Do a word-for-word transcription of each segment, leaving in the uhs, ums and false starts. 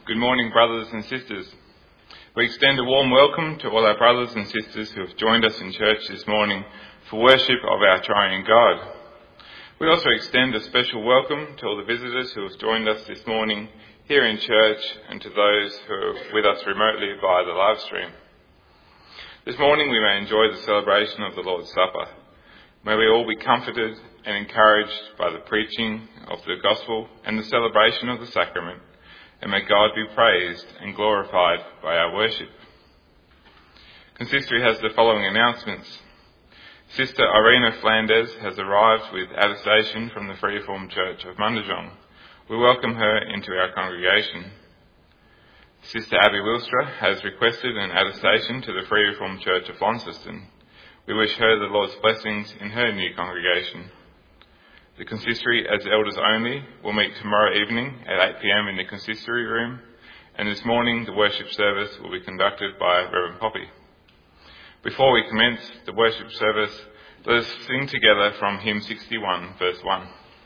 Good morning, brothers and sisters. We extend a warm welcome to all our brothers and sisters who have joined us in church this morning for worship of our triune God. We also extend a special welcome to all the visitors who have joined us this morning here in church and to those who are with us remotely via the live stream. This morning we may enjoy the celebration of the Lord's Supper. May we all be comforted and encouraged by the preaching of the gospel and the celebration of the sacrament, and may God be praised and glorified by our worship. Consistory has the following announcements. Sister Irena Flanders has arrived with attestation from the Free Reformed Church of Mundijong. We welcome her into our congregation. Sister Abby Wilstra has requested an attestation to the Free Reformed Church of Launceston. We wish her the Lord's blessings in her new congregation. The consistory, as elders only, will meet tomorrow evening at eight p.m. in the consistory room, and this morning the worship service will be conducted by Reverend Poppy. Before we commence the worship service, let us sing together from hymn sixty-one, verse one.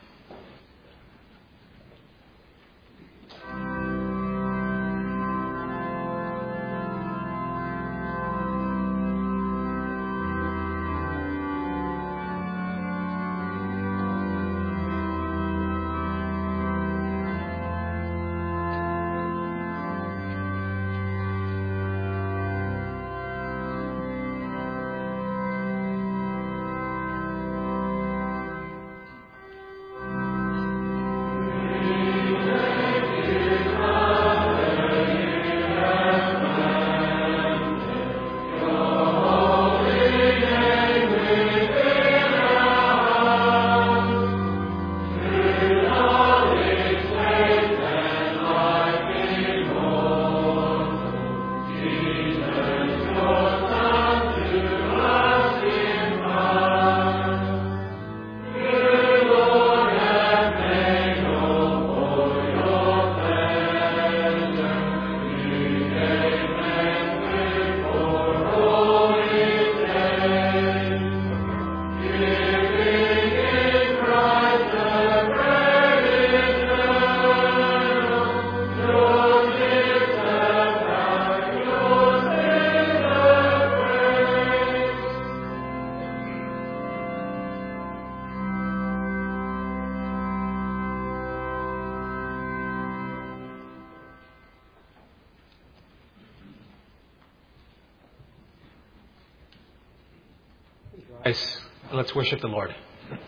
Let's worship the Lord.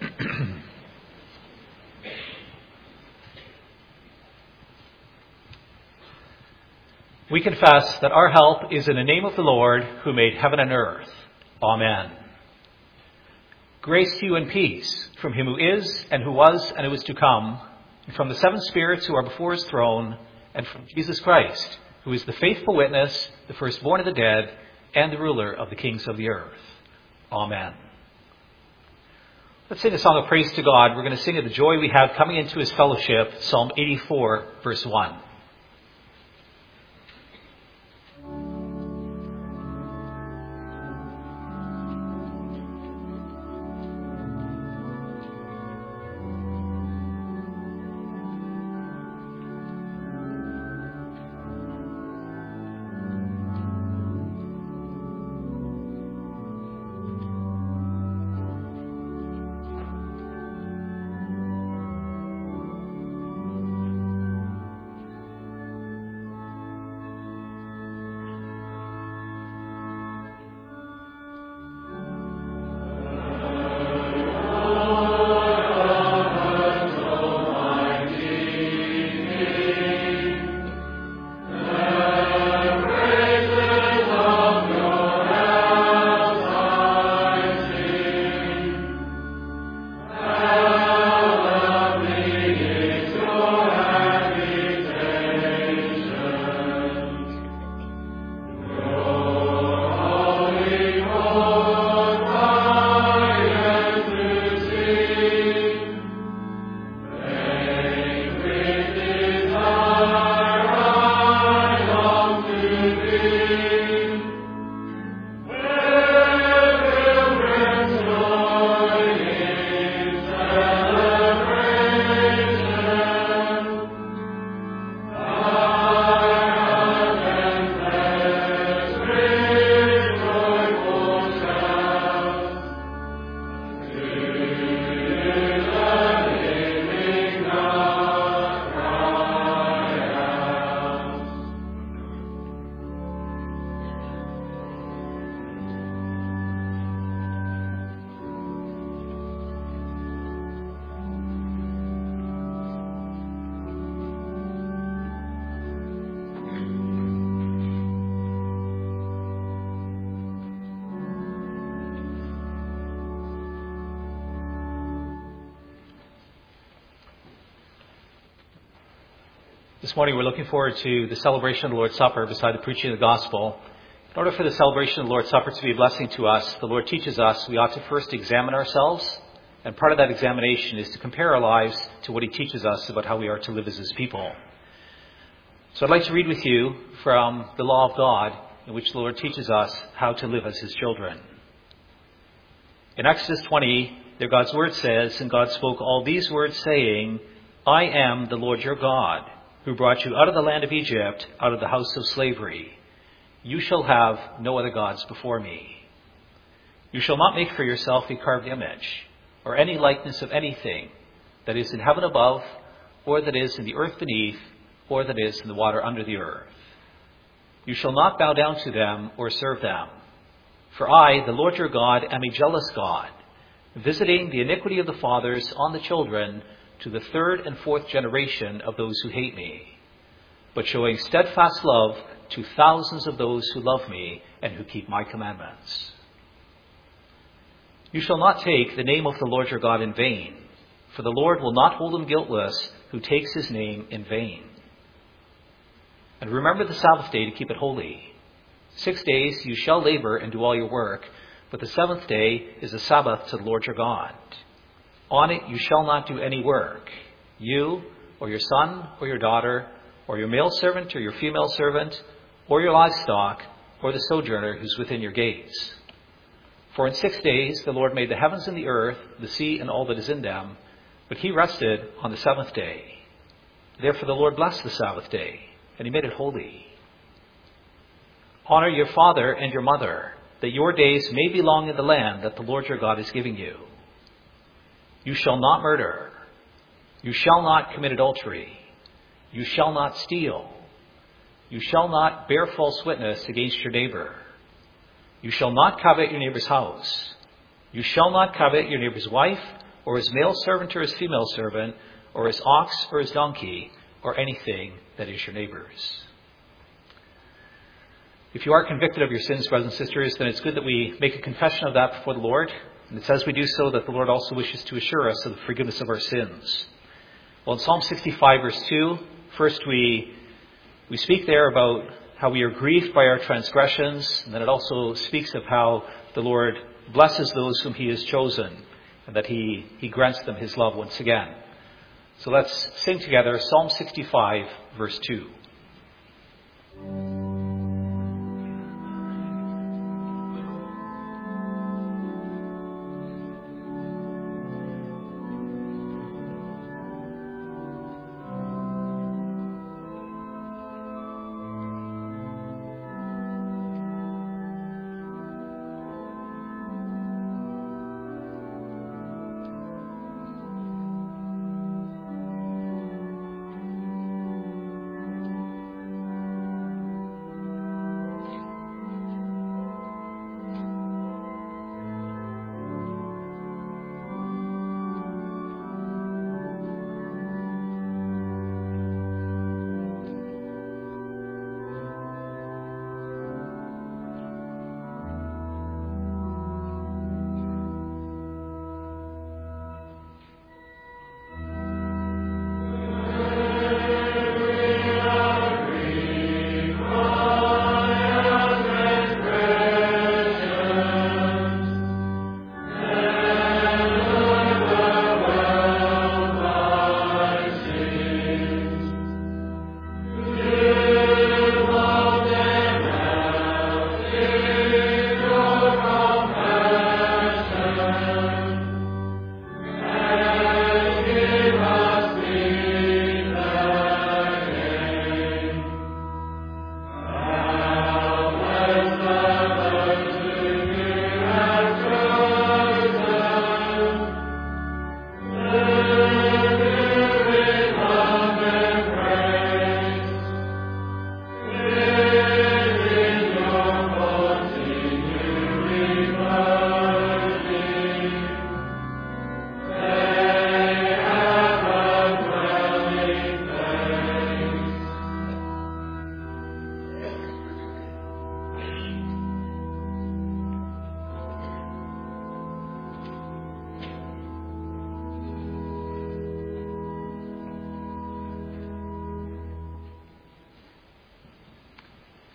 We confess that our help is in the name of the Lord who made heaven and earth. Amen. Grace to you and peace from him who is and who was and who is to come, and from the seven spirits who are before his throne, and from Jesus Christ, who is the faithful witness, the firstborn of the dead, and the ruler of the kings of the earth. Amen. Let's sing a song of praise to God. We're going to sing of the joy we have coming into his fellowship, Psalm eighty-four, verse one. This morning we're looking forward to the celebration of the Lord's Supper beside the preaching of the gospel. In order for the celebration of the Lord's Supper to be a blessing to us, the Lord teaches us we ought to first examine ourselves, and part of that examination is to compare our lives to what he teaches us about how we are to live as his people. So I'd like to read with you from the law of God, in which the Lord teaches us how to live as his children. In Exodus twenty, there God's word says, "And God spoke all these words, saying, I am the Lord your God, who brought you out of the land of Egypt, out of the house of slavery. You shall have no other gods before me. You shall not make for yourself a carved image, or any likeness of anything that is in heaven above, or that is in the earth beneath, or that is in the water under the earth. You shall not bow down to them or serve them. For I, the Lord your God, am a jealous God, visiting the iniquity of the fathers on the children to the third and fourth generation of those who hate me, but showing steadfast love to thousands of those who love me and who keep my commandments. You shall not take the name of the Lord your God in vain, for the Lord will not hold him guiltless who takes his name in vain. And remember the Sabbath day to keep it holy. Six days you shall labor and do all your work, but the seventh day is a Sabbath to the Lord your God. On it you shall not do any work, you or your son or your daughter, or your male servant or your female servant, or your livestock, or the sojourner who's within your gates. For in six days the Lord made the heavens and the earth, the sea and all that is in them, but he rested on the seventh day. Therefore the Lord blessed the Sabbath day, and he made it holy. Honor your father and your mother, that your days may be long in the land that the Lord your God is giving you. You shall not murder. You shall not commit adultery. You shall not steal. You shall not bear false witness against your neighbor. You shall not covet your neighbor's house. You shall not covet your neighbor's wife, or his male servant or his female servant, or his ox or his donkey, or anything that is your neighbor's." If you are convicted of your sins, brothers and sisters, then it's good that we make a confession of that before the Lord. And it's as we do so that the Lord also wishes to assure us of the forgiveness of our sins. Well, in Psalm sixty-five, verse two, first we we speak there about how we are grieved by our transgressions, and then it also speaks of how the Lord blesses those whom he has chosen, and that he, he grants them his love once again. So let's sing together Psalm sixty-five, verse two.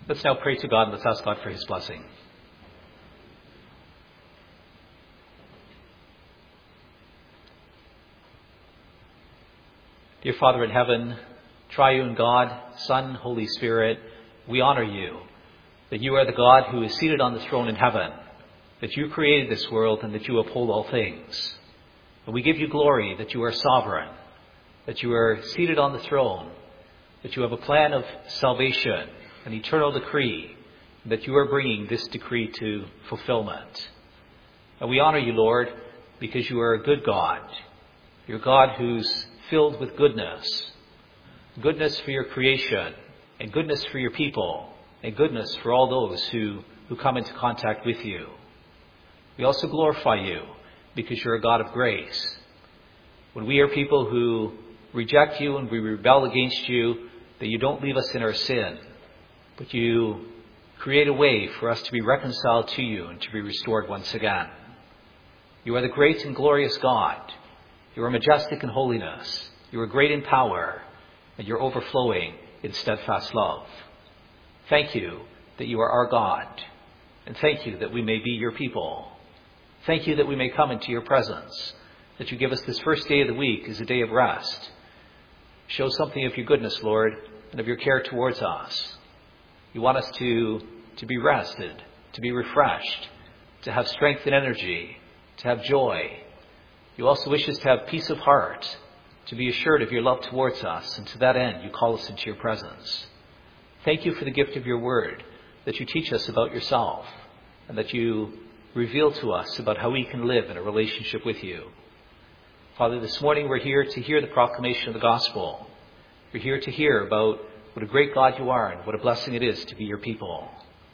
Let's now pray to God and let's ask God for his blessing. Dear Father in heaven, triune God, Son, Holy Spirit, we honor you, that you are the God who is seated on the throne in heaven, that you created this world and that you uphold all things. And we give you glory that you are sovereign, that you are seated on the throne, that you have a plan of salvation, an eternal decree, and that you are bringing this decree to fulfillment. And we honor you, Lord, because you are a good God. You're a God who's filled with goodness, goodness for your creation, and goodness for your people, and goodness for all those who, who come into contact with you. We also glorify you because you're a God of grace. When we are people who reject you and we rebel against you, that you don't leave us in our sin, but you create a way for us to be reconciled to you and to be restored once again. You are the great and glorious God. You are majestic in holiness. You are great in power, and you're overflowing in steadfast love. Thank you that you are our God, and thank you that we may be your people. Thank you that we may come into your presence, that you give us this first day of the week as a day of rest. Show something of your goodness, Lord, and of your care towards us. You want us to, to be rested, to be refreshed, to have strength and energy, to have joy. You also wish us to have peace of heart, to be assured of your love towards us, and to that end you call us into your presence. Thank you for the gift of your word, that you teach us about yourself, and that you reveal to us about how we can live in a relationship with you. Father, this morning we're here to hear the proclamation of the gospel. We're here to hear about what a great God you are and what a blessing it is to be your people.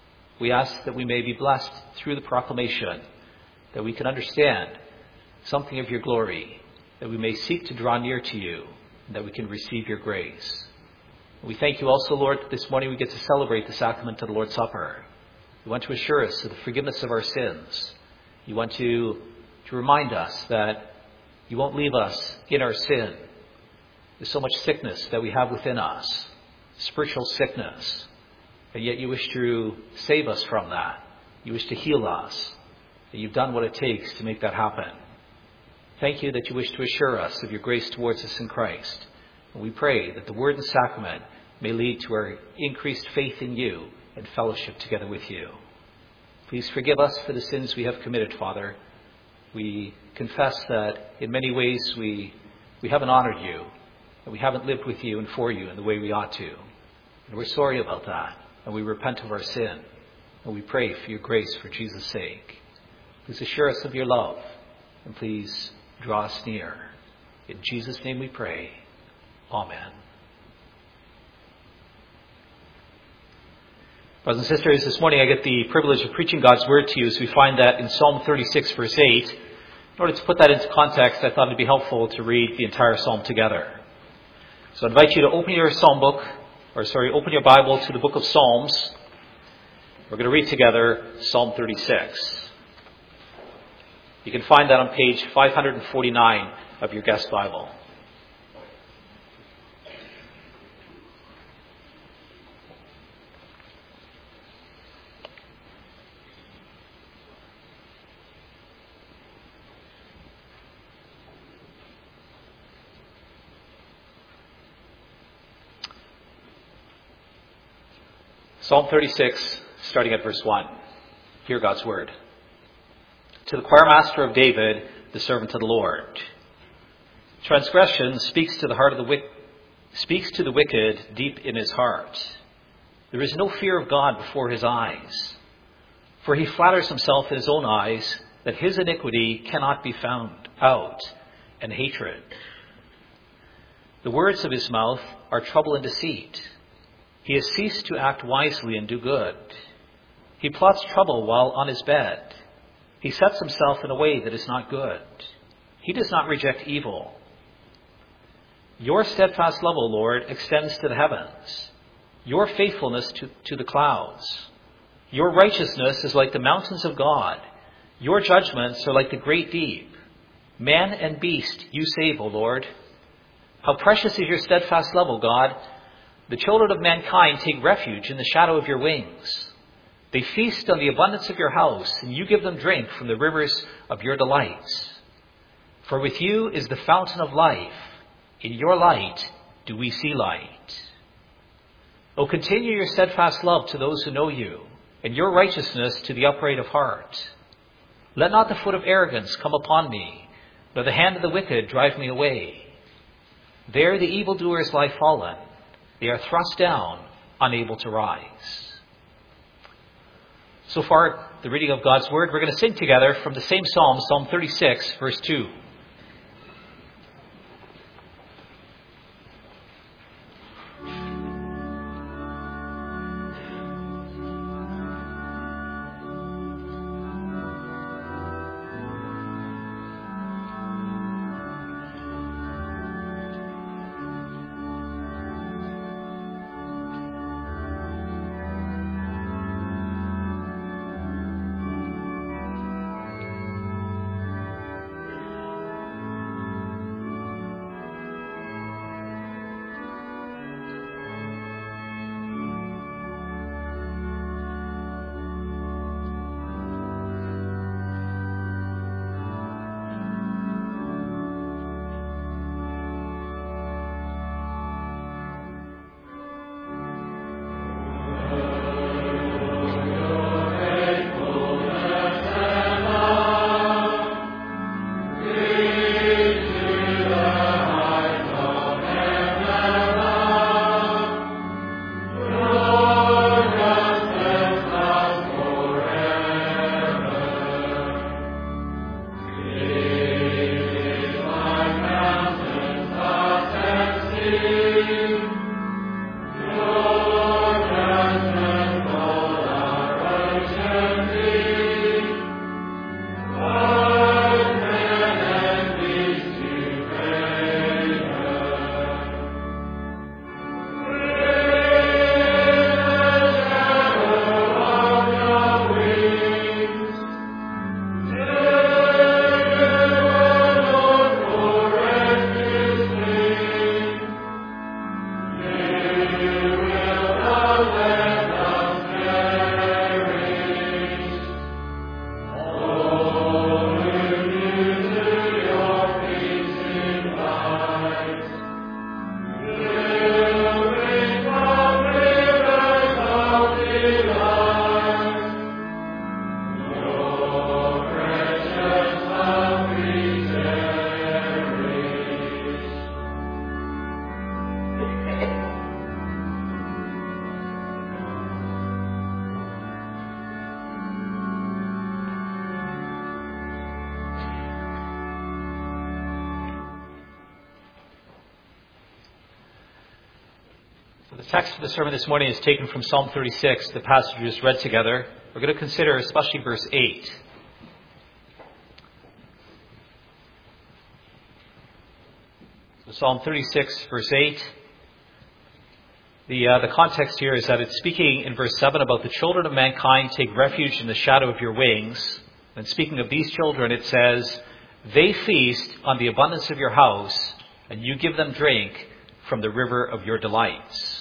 We ask that we may be blessed through the proclamation, that we can understand something of your glory, that we may seek to draw near to you, and that we can receive your grace. We thank you also, Lord, that this morning we get to celebrate the sacrament of the Lord's Supper. You want to assure us of the forgiveness of our sins. You want to, to remind us that you won't leave us in our sin. There's so much sickness that we have within us, spiritual sickness, and yet you wish to save us from that. You wish to heal us, and you've done what it takes to make that happen. Thank you that you wish to assure us of your grace towards us in Christ. And we pray that the word and sacrament may lead to our increased faith in you and fellowship together with you. Please forgive us for the sins we have committed, Father. We confess that in many ways we, we haven't honored you, and we haven't lived with you and for you in the way we ought to. And we're sorry about that, and we repent of our sin, and we pray for your grace for Jesus' sake. Please assure us of your love, and please draw us near. In Jesus' name we pray. Amen. Brothers and sisters, this morning I get the privilege of preaching God's word to you as we find that in Psalm thirty-six, verse eight. In order to put that into context, I thought it would be helpful to read the entire psalm together. So I invite you to open your psalm book, or sorry, open your Bible to the book of Psalms. We're going to read together Psalm thirty-six. You can find that on page five forty-nine of your guest Bible. Psalm thirty-six, starting at verse one. Hear God's word. To the choirmaster of David, the servant of the Lord. Transgression speaks to the heart of the wicked, speaks to the wicked deep in his heart. There is no fear of God before his eyes, for he flatters himself in his own eyes that his iniquity cannot be found out, and hatred. The words of his mouth are trouble and deceit. He has ceased to act wisely and do good. He plots trouble while on his bed. He sets himself in a way that is not good. He does not reject evil. Your steadfast love, O Lord, extends to the heavens. Your faithfulness to, to the clouds. Your righteousness is like the mountains of God. Your judgments are like the great deep. Man and beast you save, O Lord. How precious is your steadfast love, O God. The children of mankind take refuge in the shadow of your wings. They feast on the abundance of your house, and you give them drink from the rivers of your delights. For with you is the fountain of life. In your light do we see light. O continue your steadfast love to those who know you, and your righteousness to the upright of heart. Let not the foot of arrogance come upon me, nor the hand of the wicked drive me away. There the evildoers lie fallen. They are thrust down, unable to rise. So far, the reading of God's word. We're going to sing together from the same psalm, Psalm thirty-six, verse two. The text for the sermon this morning is taken from Psalm thirty-six, the passage we just read together. We're going to consider especially verse eight. So Psalm thirty-six, verse eight. The, uh, the context here is that it's speaking in verse seven about the children of mankind take refuge in the shadow of your wings. And speaking of these children, it says, they feast on the abundance of your house, and you give them drink from the river of your delights.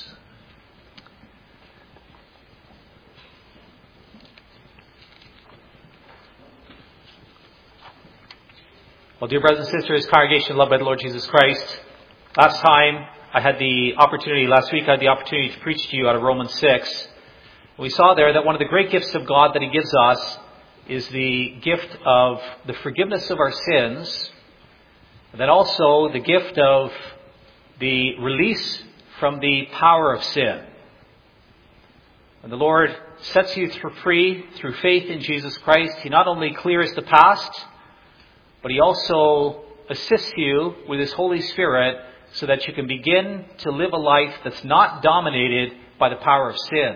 Well, dear brothers and sisters, congregation loved by the Lord Jesus Christ, last time I had the opportunity, last week I had the opportunity to preach to you out of Romans six. We saw there that one of the great gifts of God that He gives us is the gift of the forgiveness of our sins, and then also the gift of the release from the power of sin. When the Lord sets you free through faith in Jesus Christ, He not only clears the past, but He also assists you with His Holy Spirit so that you can begin to live a life that's not dominated by the power of sin.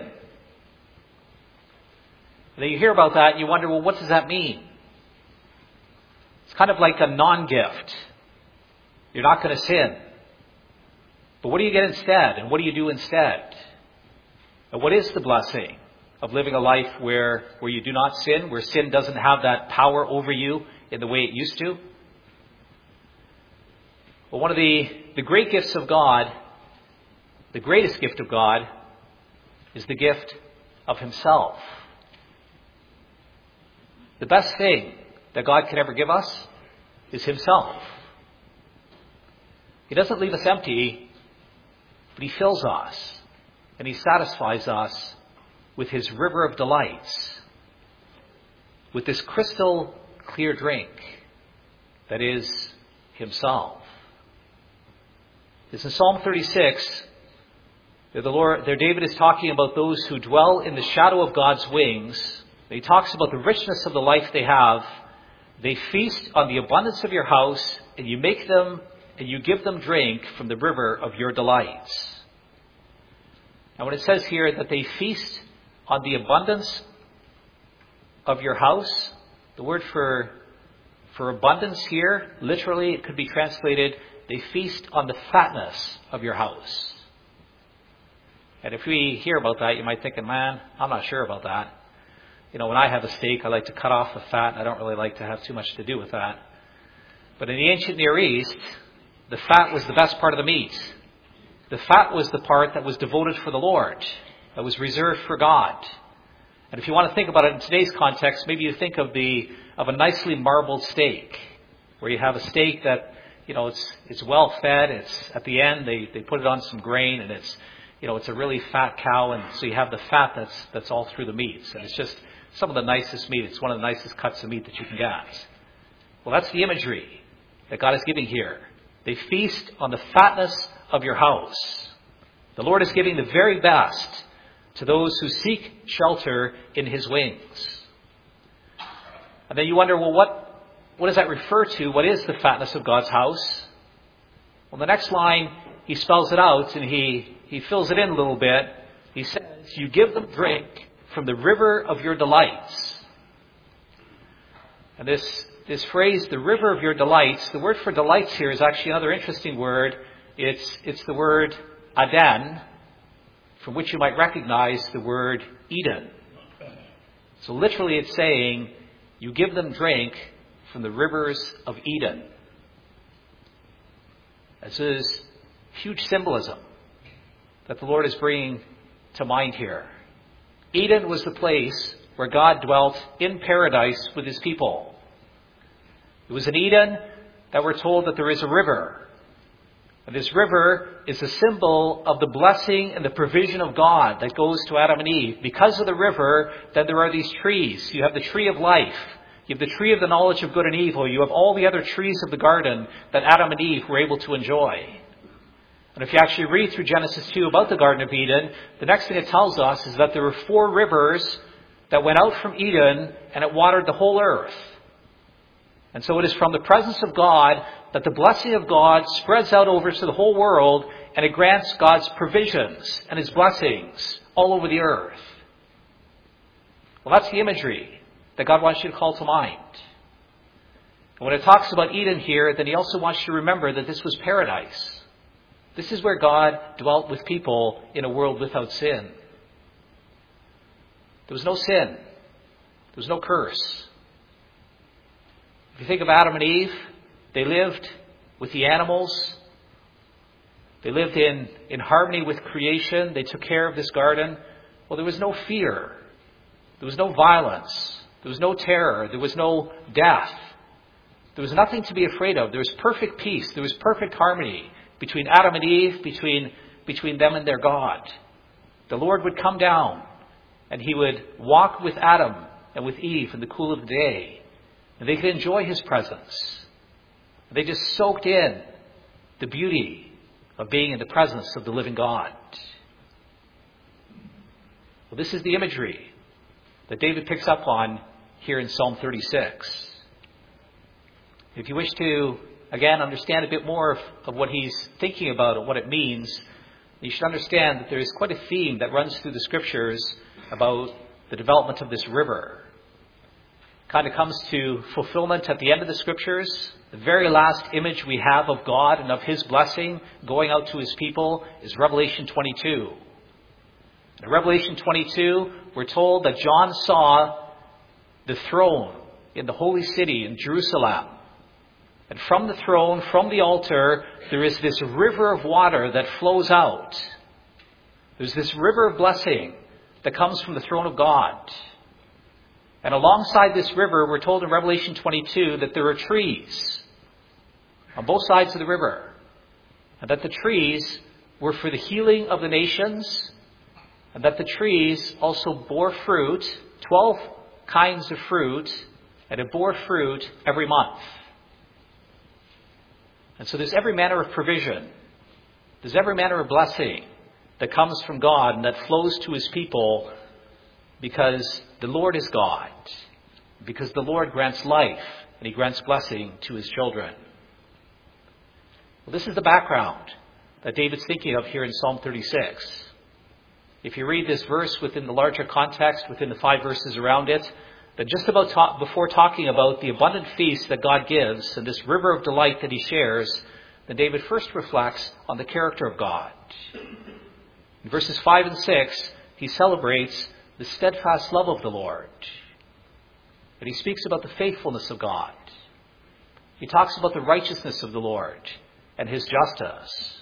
And then you hear about that and you wonder, well, what does that mean? It's kind of like a non-gift. You're not going to sin. But what do you get instead? And what do you do instead? And what is the blessing of living a life where, where you do not sin, where sin doesn't have that power over you in the way it used to? Well, one of the, the great gifts of God The greatest gift of God is the gift of himself. The best thing that God can ever give us is himself. He doesn't leave us empty, but he fills us and he satisfies us with his river of delights, with this crystal clear drink that is himself. It's in Psalm thirty-six. There, the Lord, there David is talking about those who dwell in the shadow of God's wings. He talks about the richness of the life they have. They feast on the abundance of your house, and you make them and you give them drink from the river of your delights. Now when it says here that they feast on the abundance of your house, the word for, for abundance here, literally it could be translated, they feast on the fatness of your house. And if we hear about that, you might think, man, I'm not sure about that. You know, when I have a steak, I like to cut off the fat. I don't really like to have too much to do with that. But in the ancient Near East, the fat was the best part of the meat. The fat was the part that was devoted for the Lord, that was reserved for God. And if you want to think about it in today's context, maybe you think of the of a nicely marbled steak, where you have a steak that, you know, it's it's well fed. It's at the end they, they put it on some grain, and it's you know it's a really fat cow, and so you have the fat that's that's all through the meats, and it's just some of the nicest meat. It's one of the nicest cuts of meat that you can get. Well, that's the imagery that God is giving here. They feast on the fatness of your house. The Lord is giving the very best to those who seek shelter in his wings. And then you wonder, well, what, what does that refer to? What is the fatness of God's house? Well, the next line, he spells it out and he, he fills it in a little bit. He says, you give them drink from the river of your delights. And this, this phrase, the river of your delights, the word for delights here is actually another interesting word. It's, it's the word Aden, from which you might recognize the word Eden. So literally it's saying, you give them drink from the rivers of Eden. This is huge symbolism that the Lord is bringing to mind here. Eden was the place where God dwelt in paradise with his people. It was in Eden that we're told that there is a river. And this river is a symbol of the blessing and the provision of God that goes to Adam and Eve. Because of the river, then there are these trees. You have the tree of life. You have the tree of the knowledge of good and evil. You have all the other trees of the garden that Adam and Eve were able to enjoy. And if you actually read through Genesis two about the Garden of Eden, the next thing it tells us is that there were four rivers that went out from Eden and it watered the whole earth. And so it is from the presence of God that the blessing of God spreads out over to the whole world, and it grants God's provisions and his blessings all over the earth. Well, that's the imagery that God wants you to call to mind. And when it talks about Eden here, then he also wants you to remember that this was paradise. This is where God dwelt with people in a world without sin. There was no sin. There was no curse. If you think of Adam and Eve, they lived with the animals. They lived in, in harmony with creation. They took care of this garden. Well, there was no fear. There was no violence. There was no terror. There was no death. There was nothing to be afraid of. There was perfect peace. There was perfect harmony between Adam and Eve, between, between them and their God. The Lord would come down and he would walk with Adam and with Eve in the cool of the day. And they could enjoy his presence. They just soaked in the beauty of being in the presence of the living God. Well, this is the imagery that David picks up on here in Psalm thirty-six. If you wish to, again, understand a bit more of, of what he's thinking about and what it means, you should understand that there is quite a theme that runs through the scriptures about the development of this river. Kind of comes to fulfillment at the end of the scriptures. The very last image we have of God and of his blessing going out to his people is Revelation twenty-two. In Revelation twenty-two, we're told that John saw the throne in the holy city in Jerusalem. And from the throne, from the altar, there is this river of water that flows out. There's this river of blessing that comes from the throne of God. And alongside this river, we're told in Revelation twenty-two that there are trees on both sides of the river. And that the trees were for the healing of the nations. And that the trees also bore fruit, twelve kinds of fruit, and it bore fruit every month. And so there's every manner of provision. There's every manner of blessing that comes from God and that flows to his people because the Lord is God. Because the Lord grants life and he grants blessing to his children. Well, this is the background that David's thinking of here in Psalm thirty-six. If you read this verse within the larger context, within the five verses around it, that just about talk, before talking about the abundant feast that God gives and this river of delight that he shares, then David first reflects on the character of God. In verses five and six, he celebrates the steadfast love of the Lord. And he speaks about the faithfulness of God. He talks about the righteousness of the Lord and his justice.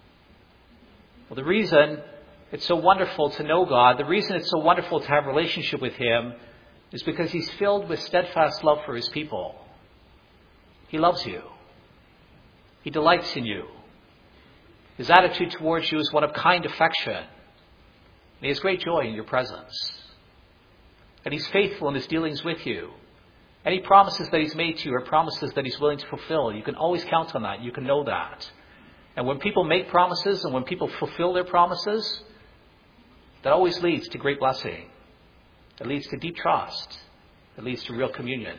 Well, the reason it's so wonderful to know God, the reason it's so wonderful to have a relationship with him is because he's filled with steadfast love for his people. He loves you. He delights in you. His attitude towards you is one of kind affection. And he has great joy in your presence. And he's faithful in his dealings with you. Any promises that he's made to you are promises that he's willing to fulfill. You can always count on that. You can know that. And when people make promises and when people fulfill their promises, that always leads to great blessing. It leads to deep trust. It leads to real communion.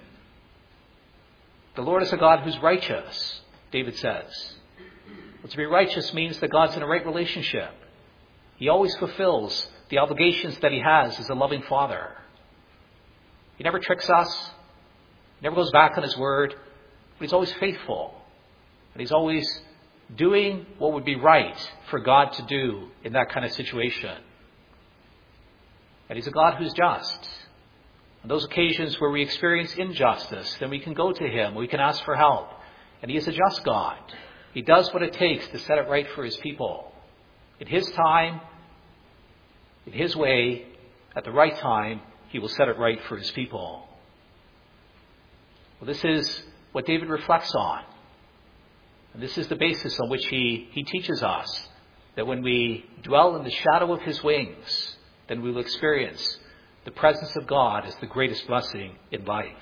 The Lord is a God who's righteous, David says. Well, to be righteous means that God's in a right relationship. He always fulfills the obligations that he has as a loving father. He never tricks us. He never goes back on his word. But he's always faithful. And he's always doing what would be right for God to do in that kind of situation. And he's a God who's just. On those occasions where we experience injustice, then we can go to him. We can ask for help. And he is a just God. He does what it takes to set it right for his people. In his time, in his way, at the right time, he will set it right for his people. Well, this is what David reflects on. And this is the basis on which he, he teaches us that when we dwell in the shadow of his wings, then we will experience the presence of God as the greatest blessing in life.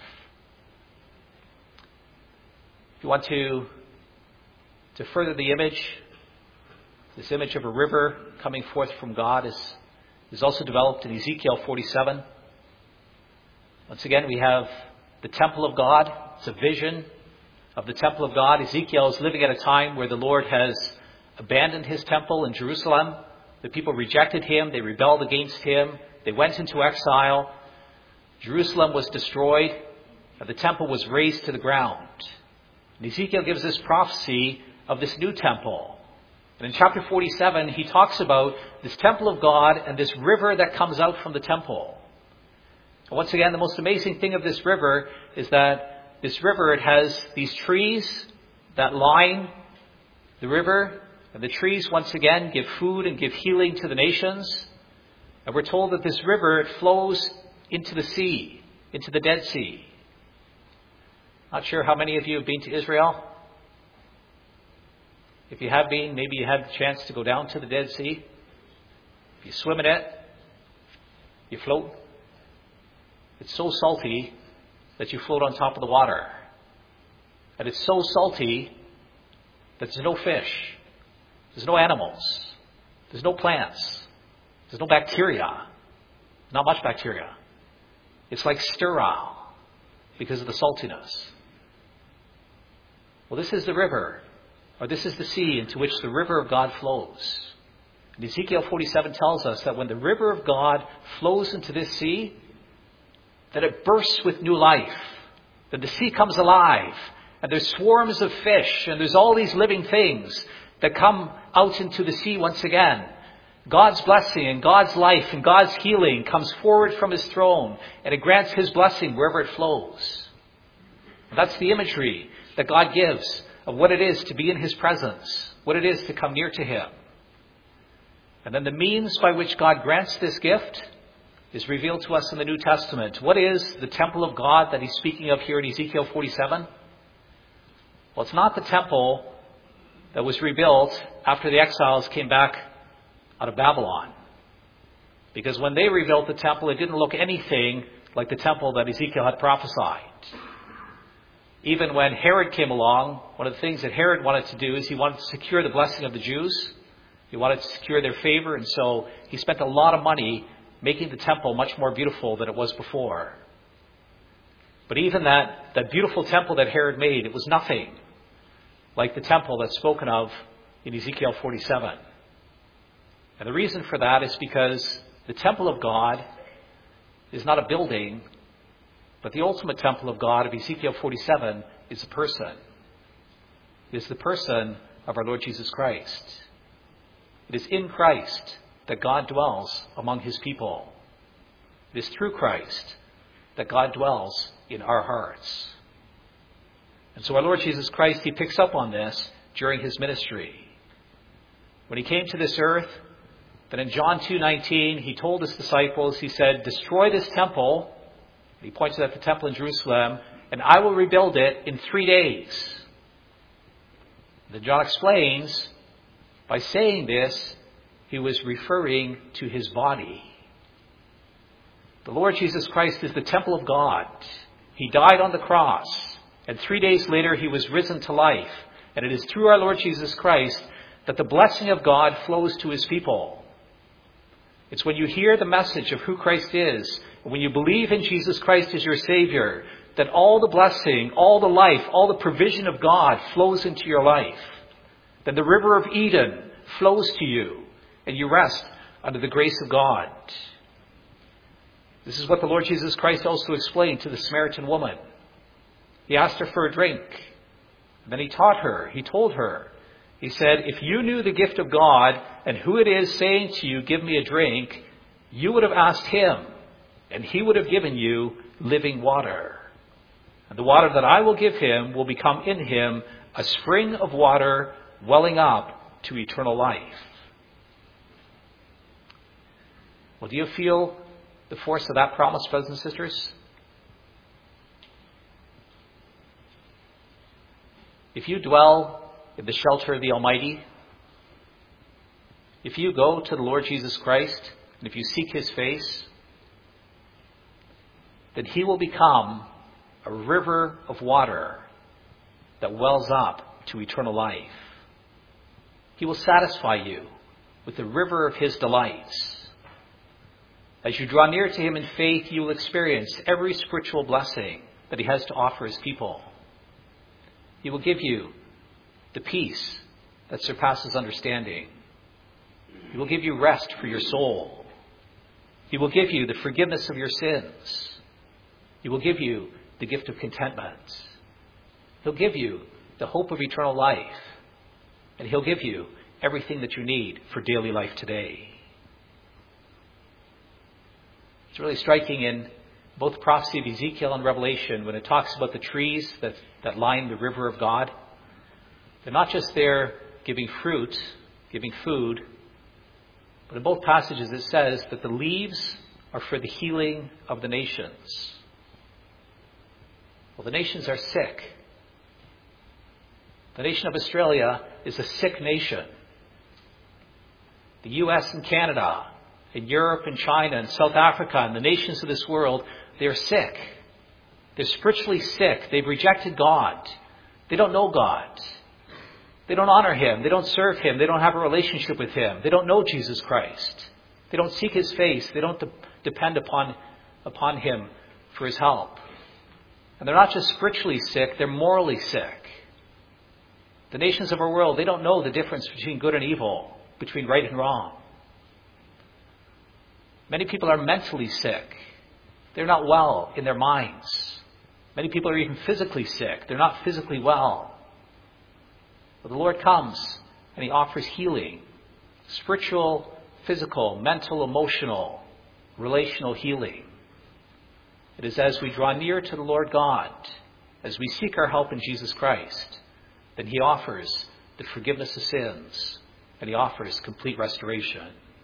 If you want to, to further the image, this image of a river coming forth from God is, is also developed in Ezekiel forty-seven. Once again, we have the temple of God. It's a vision of the temple of God. Ezekiel is living at a time where the Lord has abandoned his temple in Jerusalem. The people rejected him. They rebelled against him. They went into exile. Jerusalem was destroyed. And the temple was razed to the ground. And Ezekiel gives this prophecy of this new temple. And in chapter forty-seven, he talks about this temple of God and this river that comes out from the temple. And once again, the most amazing thing of this river is that this river, it has these trees that line the river. And the trees, once again, give food and give healing to the nations. And we're told that this river, it flows into the sea, into the Dead Sea. Not sure how many of you have been to Israel. If you have been, maybe you had the chance to go down to the Dead Sea. If you swim in it, you float. It's so salty that you float on top of the water. And it's so salty that there's no fish. There's no animals. There's no plants. There's no bacteria. Not much bacteria. It's like sterile because of the saltiness. Well, this is the river, or this is the sea into which the river of God flows. And Ezekiel forty-seven tells us that when the river of God flows into this sea, that it bursts with new life. That the sea comes alive. And there's swarms of fish. And there's all these living things that come out into the sea once again. God's blessing and God's life and God's healing comes forward from his throne. And it grants his blessing wherever it flows. That's the imagery that God gives of what it is to be in his presence. What it is to come near to him. And then the means by which God grants this gift is revealed to us in the New Testament. What is the temple of God that he's speaking of here in Ezekiel forty-seven? Well, it's not the temple that was rebuilt after the exiles came back out of Babylon. Because when they rebuilt the temple, it didn't look anything like the temple that Ezekiel had prophesied. Even when Herod came along, one of the things that Herod wanted to do is he wanted to secure the blessing of the Jews. He wanted to secure their favor, and so he spent a lot of money making the temple much more beautiful than it was before. But even that, that beautiful temple that Herod made, it was nothing like the temple that's spoken of in Ezekiel forty-seven. And the reason for that is because the temple of God is not a building, but the ultimate temple of God of Ezekiel forty-seven is a person. It is the person of our Lord Jesus Christ. It is in Christ that God dwells among his people. It is through Christ that God dwells in our hearts. And so our Lord Jesus Christ, he picks up on this during his ministry. When he came to this earth, then in John two nineteen, he told his disciples, he said, "Destroy this temple," he pointed at the temple in Jerusalem, "and I will rebuild it in three days. Then John explains, by saying this, he was referring to his body. The Lord Jesus Christ is the temple of God. He died on the cross, and three days later he was risen to life. And it is through our Lord Jesus Christ that the blessing of God flows to his people. It's when you hear the message of who Christ is, and when you believe in Jesus Christ as your Savior, that all the blessing, all the life, all the provision of God flows into your life. Then the river of Eden flows to you, and you rest under the grace of God. This is what the Lord Jesus Christ also explained to the Samaritan woman. He asked her for a drink. And then he taught her, he told her, he said, "If you knew the gift of God and who it is saying to you, 'Give me a drink,' you would have asked him, and he would have given you living water. And the water that I will give him will become in him a spring of water welling up to eternal life." Well, do you feel the force of that promise, brothers and sisters? If you dwell in the shelter of the Almighty, if you go to the Lord Jesus Christ, and if you seek his face, then he will become a river of water that wells up to eternal life. He will satisfy you with the river of his delights. As you draw near to him in faith, you will experience every spiritual blessing that he has to offer his people. He will give you the peace that surpasses understanding. He will give you rest for your soul. He will give you the forgiveness of your sins. He will give you the gift of contentment. He'll give you the hope of eternal life. And he'll give you everything that you need for daily life today. It's really striking in both the prophecy of Ezekiel and Revelation when it talks about the trees that, that line the river of God. They're not just there giving fruit, giving food, but in both passages it says that the leaves are for the healing of the nations. Well, the nations are sick. The nation of Australia is a sick nation. The U S and Canada, and Europe and China and South Africa and the nations of this world, they're sick. They're spiritually sick. They've rejected God. They don't know God. They don't honor him. They don't serve him. They don't have a relationship with him. They don't know Jesus Christ. They don't seek his face. They don't de- depend upon, upon him for his help. And they're not just spiritually sick, they're morally sick. The nations of our world, they don't know the difference between good and evil, between right and wrong. Many people are mentally sick. They're not well in their minds. Many people are even physically sick. They're not physically well. But the Lord comes and he offers healing. Spiritual, physical, mental, emotional, relational healing. It is as we draw near to the Lord God, as we seek our help in Jesus Christ, that he offers the forgiveness of sins and he offers complete restoration.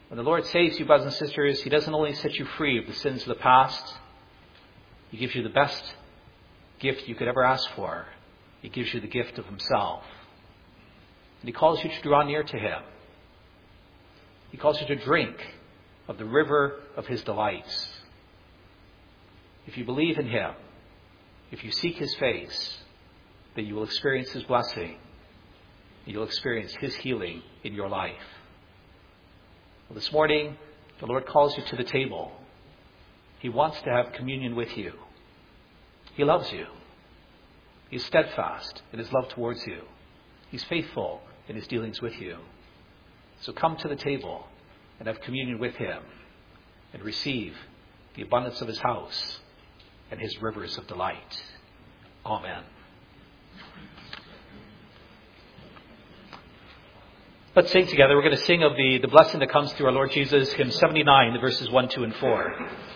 When the Lord saves you, brothers and sisters, he doesn't only set you free of the sins of the past. He gives you the best gift you could ever ask for. He gives you the gift of himself. And he calls you to draw near to him. He calls you to drink of the river of his delights. If you believe in him, if you seek his face, then you will experience his blessing. And you'll experience his healing in your life. Well, this morning, the Lord calls you to the table. He wants to have communion with you. He loves you. He is steadfast in his love towards you. He's faithful in his dealings with you. So come to the table and have communion with him and receive the abundance of his house and his rivers of delight. Amen. Let's sing together. We're going to sing of the, the blessing that comes through our Lord Jesus, hymn seventy-nine, the verses one, two, and four.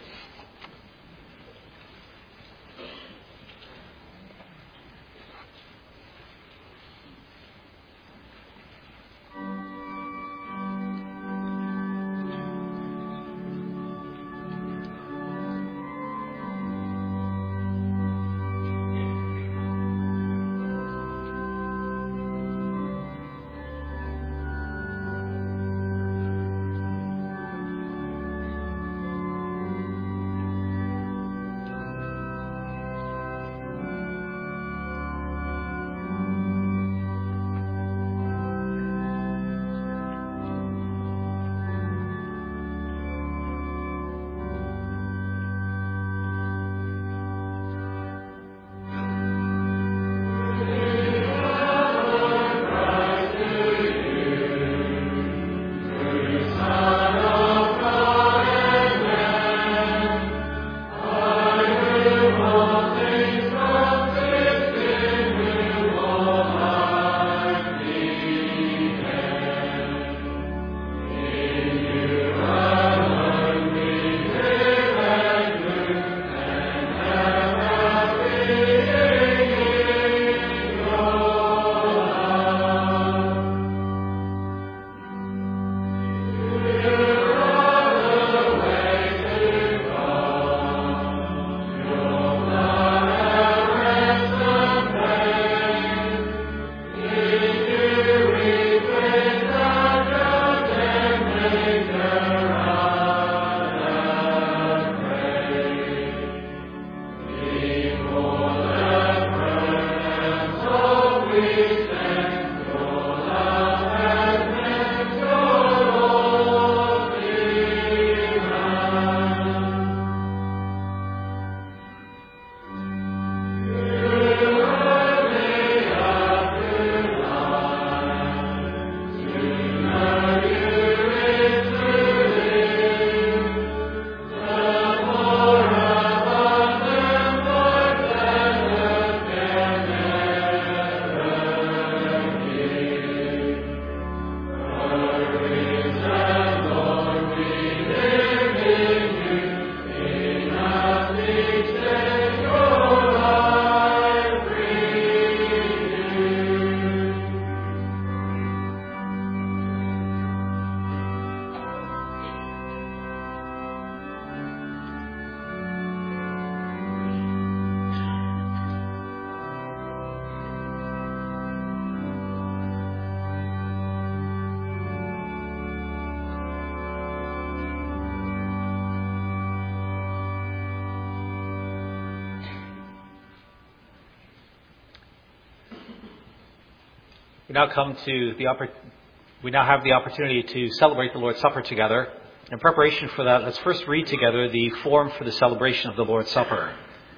We now come to the oppor- we now have the opportunity to celebrate the Lord's Supper together. In preparation for that, let's first read together the form for the celebration of the Lord's Supper.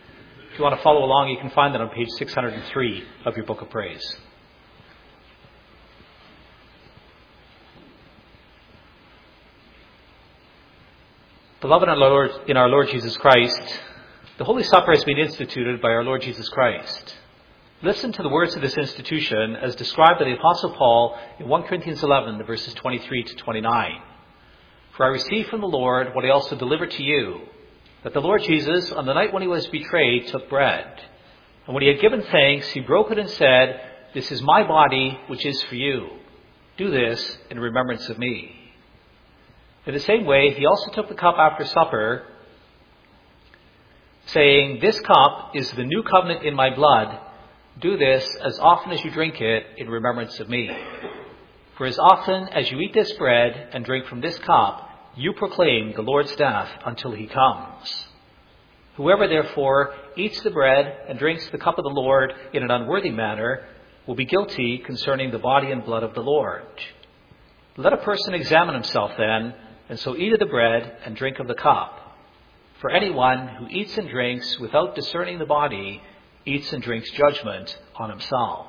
If you want to follow along, you can find that on page six hundred three of your Book of Praise. Beloved in our Lord, in our Lord Jesus Christ, the Holy Supper has been instituted by our Lord Jesus Christ. Listen to the words of this institution as described by the Apostle Paul in First Corinthians eleven, the verses twenty-three to twenty-nine. For I received from the Lord what I also delivered to you, that the Lord Jesus, on the night when he was betrayed, took bread. And when he had given thanks, he broke it and said, "This is my body, which is for you. Do this in remembrance of me." In the same way, he also took the cup after supper, saying, "This cup is the new covenant in my blood. Do this as often as you drink it in remembrance of me. For as often as you eat this bread and drink from this cup, you proclaim the Lord's death until he comes. Whoever therefore eats the bread and drinks the cup of the Lord in an unworthy manner will be guilty concerning the body and blood of the Lord. Let a person examine himself then, and so eat of the bread and drink of the cup. For anyone who eats and drinks without discerning the body eats and drinks judgment on himself."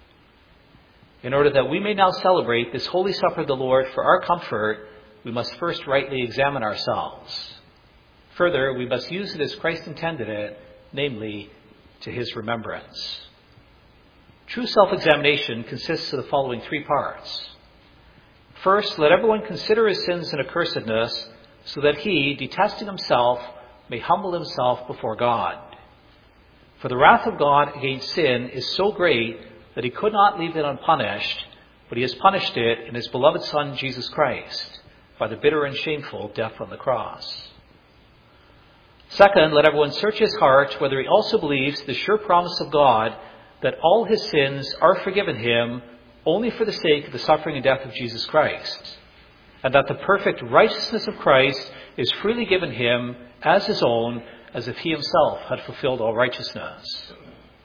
In order that we may now celebrate this holy supper of the Lord for our comfort, we must first rightly examine ourselves. Further, we must use it as Christ intended it, namely, to his remembrance. True self-examination consists of the following three parts. First, let everyone consider his sins and accursedness, so that he, detesting himself, may humble himself before God. For the wrath of God against sin is so great that he could not leave it unpunished, but he has punished it in his beloved Son, Jesus Christ, by the bitter and shameful death on the cross. Second, let everyone search his heart whether he also believes the sure promise of God that all his sins are forgiven him only for the sake of the suffering and death of Jesus Christ, and that the perfect righteousness of Christ is freely given him as his own, as if he himself had fulfilled all righteousness.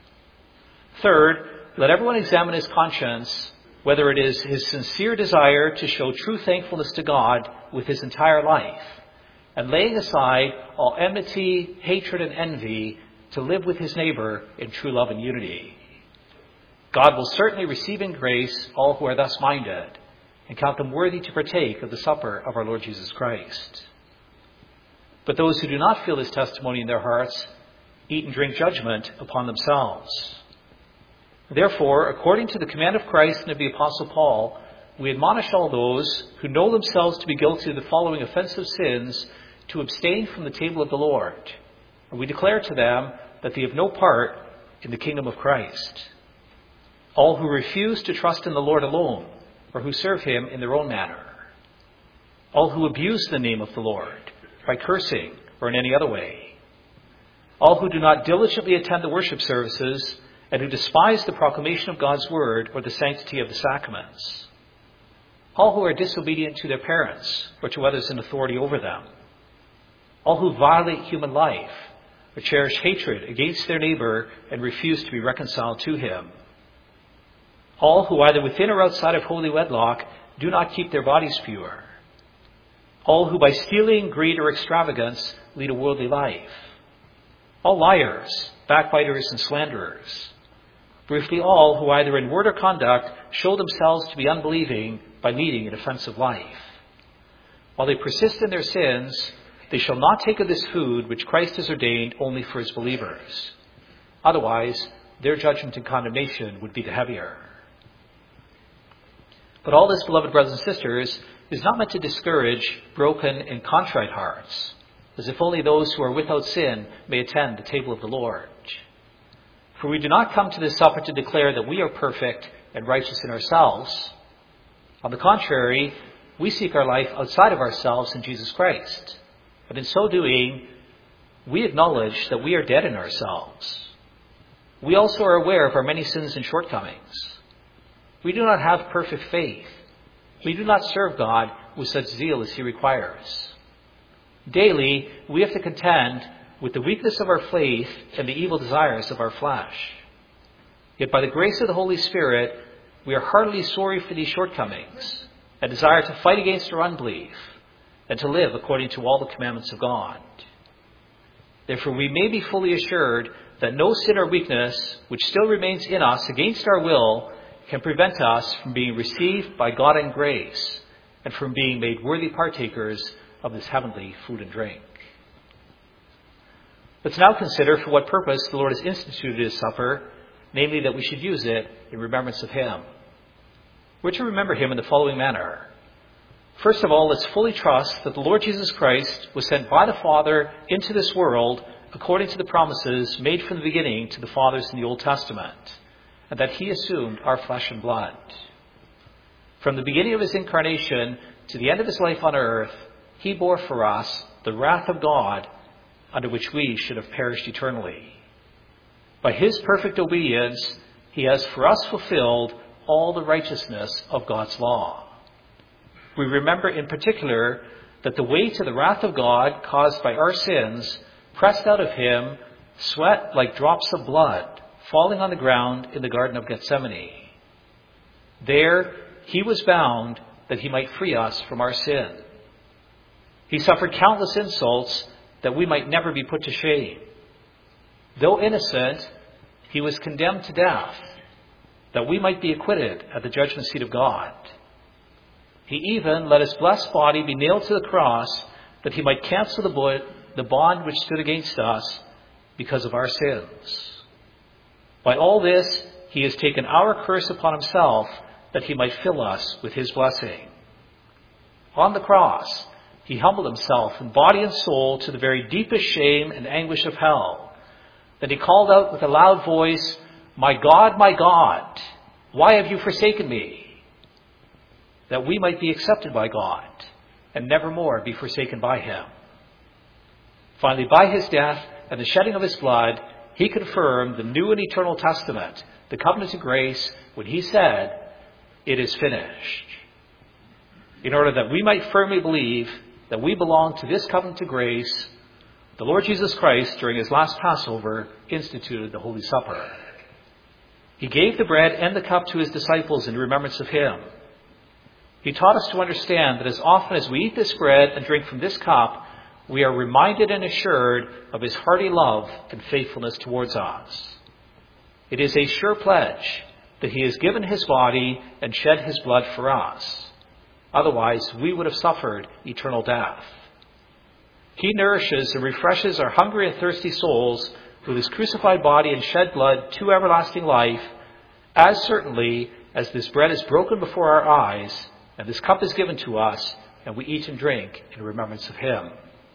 Third, let everyone examine his conscience, whether it is his sincere desire to show true thankfulness to God with his entire life, and laying aside all enmity, hatred, and envy, to live with his neighbor in true love and unity. God will certainly receive in grace all who are thus minded, and count them worthy to partake of the supper of our Lord Jesus Christ. But those who do not feel this testimony in their hearts eat and drink judgment upon themselves. Therefore, according to the command of Christ and of the Apostle Paul, we admonish all those who know themselves to be guilty of the following offensive sins to abstain from the table of the Lord. And we declare to them that they have no part in the kingdom of Christ. All who refuse to trust in the Lord alone, or who serve him in their own manner. All who abuse the name of the Lord by cursing or in any other way. All who do not diligently attend the worship services and who despise the proclamation of God's word or the sanctity of the sacraments. All who are disobedient to their parents or to others in authority over them. All who violate human life or cherish hatred against their neighbor and refuse to be reconciled to him. All who, either within or outside of holy wedlock, do not keep their bodies pure. All who by stealing, greed, or extravagance lead a worldly life. All liars, backbiters, and slanderers. Briefly, all who either in word or conduct show themselves to be unbelieving by leading an offensive life. While they persist in their sins, they shall not take of this food which Christ has ordained only for his believers. Otherwise, their judgment and condemnation would be the heavier. But all this, beloved brothers and sisters, is not meant to discourage broken and contrite hearts, as if only those who are without sin may attend the table of the Lord. For we do not come to this supper to declare that we are perfect and righteous in ourselves. On the contrary, we seek our life outside of ourselves in Jesus Christ. But in so doing, we acknowledge that we are dead in ourselves. We also are aware of our many sins and shortcomings. We do not have perfect faith. We do not serve God with such zeal as he requires. Daily, we have to contend with the weakness of our faith and the evil desires of our flesh. Yet by the grace of the Holy Spirit, we are heartily sorry for these shortcomings and desire to fight against our unbelief and to live according to all the commandments of God. Therefore, we may be fully assured that no sin or weakness which still remains in us against our will can prevent us from being received by God in grace and from being made worthy partakers of this heavenly food and drink. Let's now consider for what purpose the Lord has instituted his supper, namely that we should use it in remembrance of him. We're to remember him in the following manner. First of all, let's fully trust that the Lord Jesus Christ was sent by the Father into this world according to the promises made from the beginning to the fathers in the Old Testament, and that he assumed our flesh and blood. From the beginning of his incarnation to the end of his life on earth, he bore for us the wrath of God, under which we should have perished eternally. By his perfect obedience, he has for us fulfilled all the righteousness of God's law. We remember in particular that the weight of the wrath of God caused by our sins pressed out of him sweat like drops of blood falling on the ground in the Garden of Gethsemane. There he was bound that he might free us from our sin. He suffered countless insults that we might never be put to shame. Though innocent, he was condemned to death, that we might be acquitted at the judgment seat of God. He even let his blessed body be nailed to the cross, that he might cancel the, the bond which stood against us because of our sins. By all this, he has taken our curse upon himself, that he might fill us with his blessing. On the cross, he humbled himself in body and soul to the very deepest shame and anguish of hell. Then he called out with a loud voice, "My God, my God, why have you forsaken me?" That we might be accepted by God and never more be forsaken by him. Finally, by his death and the shedding of his blood, he confirmed the new and eternal testament, the covenant of grace, when he said, "It is finished." In order that we might firmly believe that we belong to this covenant of grace, the Lord Jesus Christ, during his last Passover, instituted the Holy Supper. He gave the bread and the cup to his disciples in remembrance of him. He taught us to understand that as often as we eat this bread and drink from this cup, we are reminded and assured of his hearty love and faithfulness towards us. It is a sure pledge that he has given his body and shed his blood for us. Otherwise, we would have suffered eternal death. He nourishes and refreshes our hungry and thirsty souls with his crucified body and shed blood to everlasting life, as certainly as this bread is broken before our eyes and this cup is given to us, and we eat and drink in remembrance of him.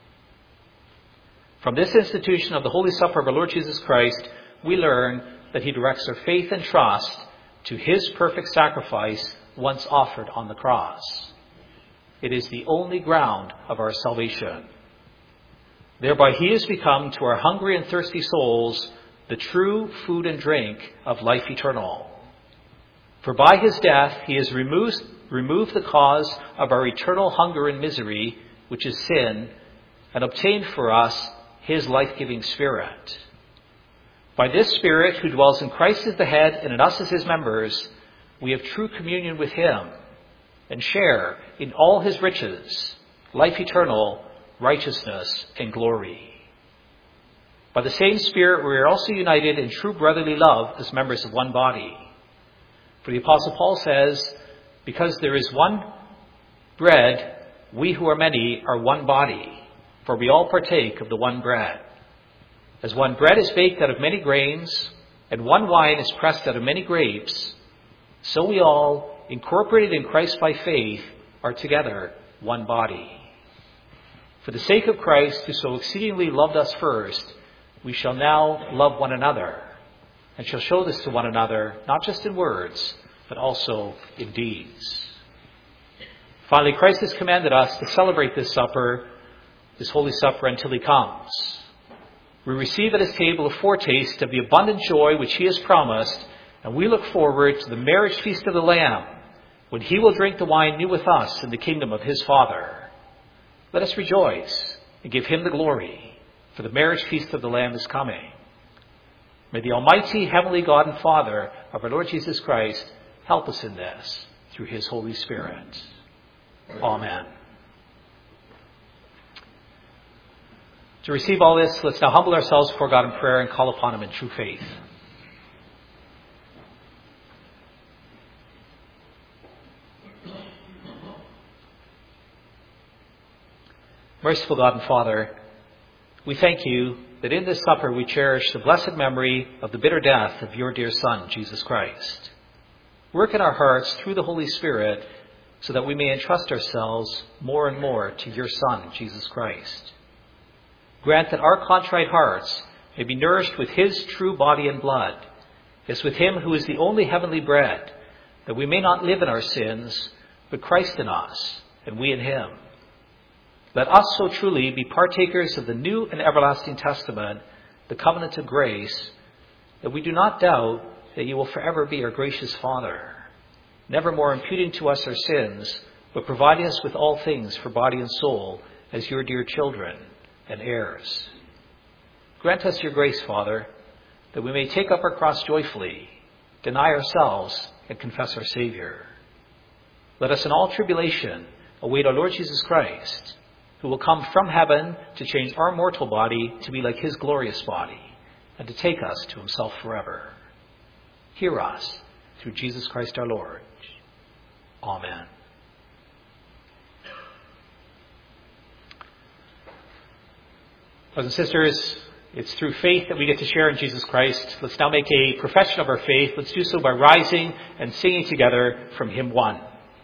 From this institution of the Holy Supper of our Lord Jesus Christ, we learn that he directs our faith and trust to his perfect sacrifice once offered on the cross. It is the only ground of our salvation. Thereby he has become to our hungry and thirsty souls the true food and drink of life eternal. For by his death he has removed, removed the cause of our eternal hunger and misery, which is sin, and obtained for us his life-giving Spirit. By this Spirit, who dwells in Christ as the head and in us as his members, we have true communion with him and share in all his riches, life eternal, righteousness, and glory. By the same Spirit, we are also united in true brotherly love as members of one body. For the Apostle Paul says, "Because there is one bread, we who are many are one body, for we all partake of the one bread. As one bread is baked out of many grains, and one wine is pressed out of many grapes, so we all, incorporated in Christ by faith, are together one body. For the sake of Christ, who so exceedingly loved us first, we shall now love one another, and shall show this to one another, not just in words, but also in deeds." Finally, Christ has commanded us to celebrate this supper, this Holy Supper, until he comes. We receive at his table a foretaste of the abundant joy which he has promised, and we look forward to the marriage feast of the Lamb, when he will drink the wine new with us in the kingdom of his Father. Let us rejoice and give him the glory, for the marriage feast of the Lamb is coming. May the Almighty, heavenly God and Father of our Lord Jesus Christ help us in this through his Holy Spirit. Amen. To receive all this, let's now humble ourselves before God in prayer and call upon him in true faith. Merciful God and Father, we thank you that in this supper we cherish the blessed memory of the bitter death of your dear Son, Jesus Christ. Work in our hearts through the Holy Spirit so that we may entrust ourselves more and more to your Son, Jesus Christ. Grant that our contrite hearts may be nourished with his true body and blood, as with him who is the only heavenly bread, that we may not live in our sins, but Christ in us, and we in him. Let us so truly be partakers of the new and everlasting testament, the covenant of grace, that we do not doubt that you will forever be our gracious Father, never more imputing to us our sins, but providing us with all things for body and soul as your dear children and heirs. Grant us your grace, Father, that we may take up our cross joyfully, deny ourselves, and confess our Savior. Let us in all tribulation await our Lord Jesus Christ, who will come from heaven to change our mortal body to be like his glorious body, and to take us to himself forever. Hear us through Jesus Christ our Lord. Amen. Brothers and sisters, it's through faith that we get to share in Jesus Christ. Let's now make a profession of our faith. Let's do so by rising and singing together from hymn one.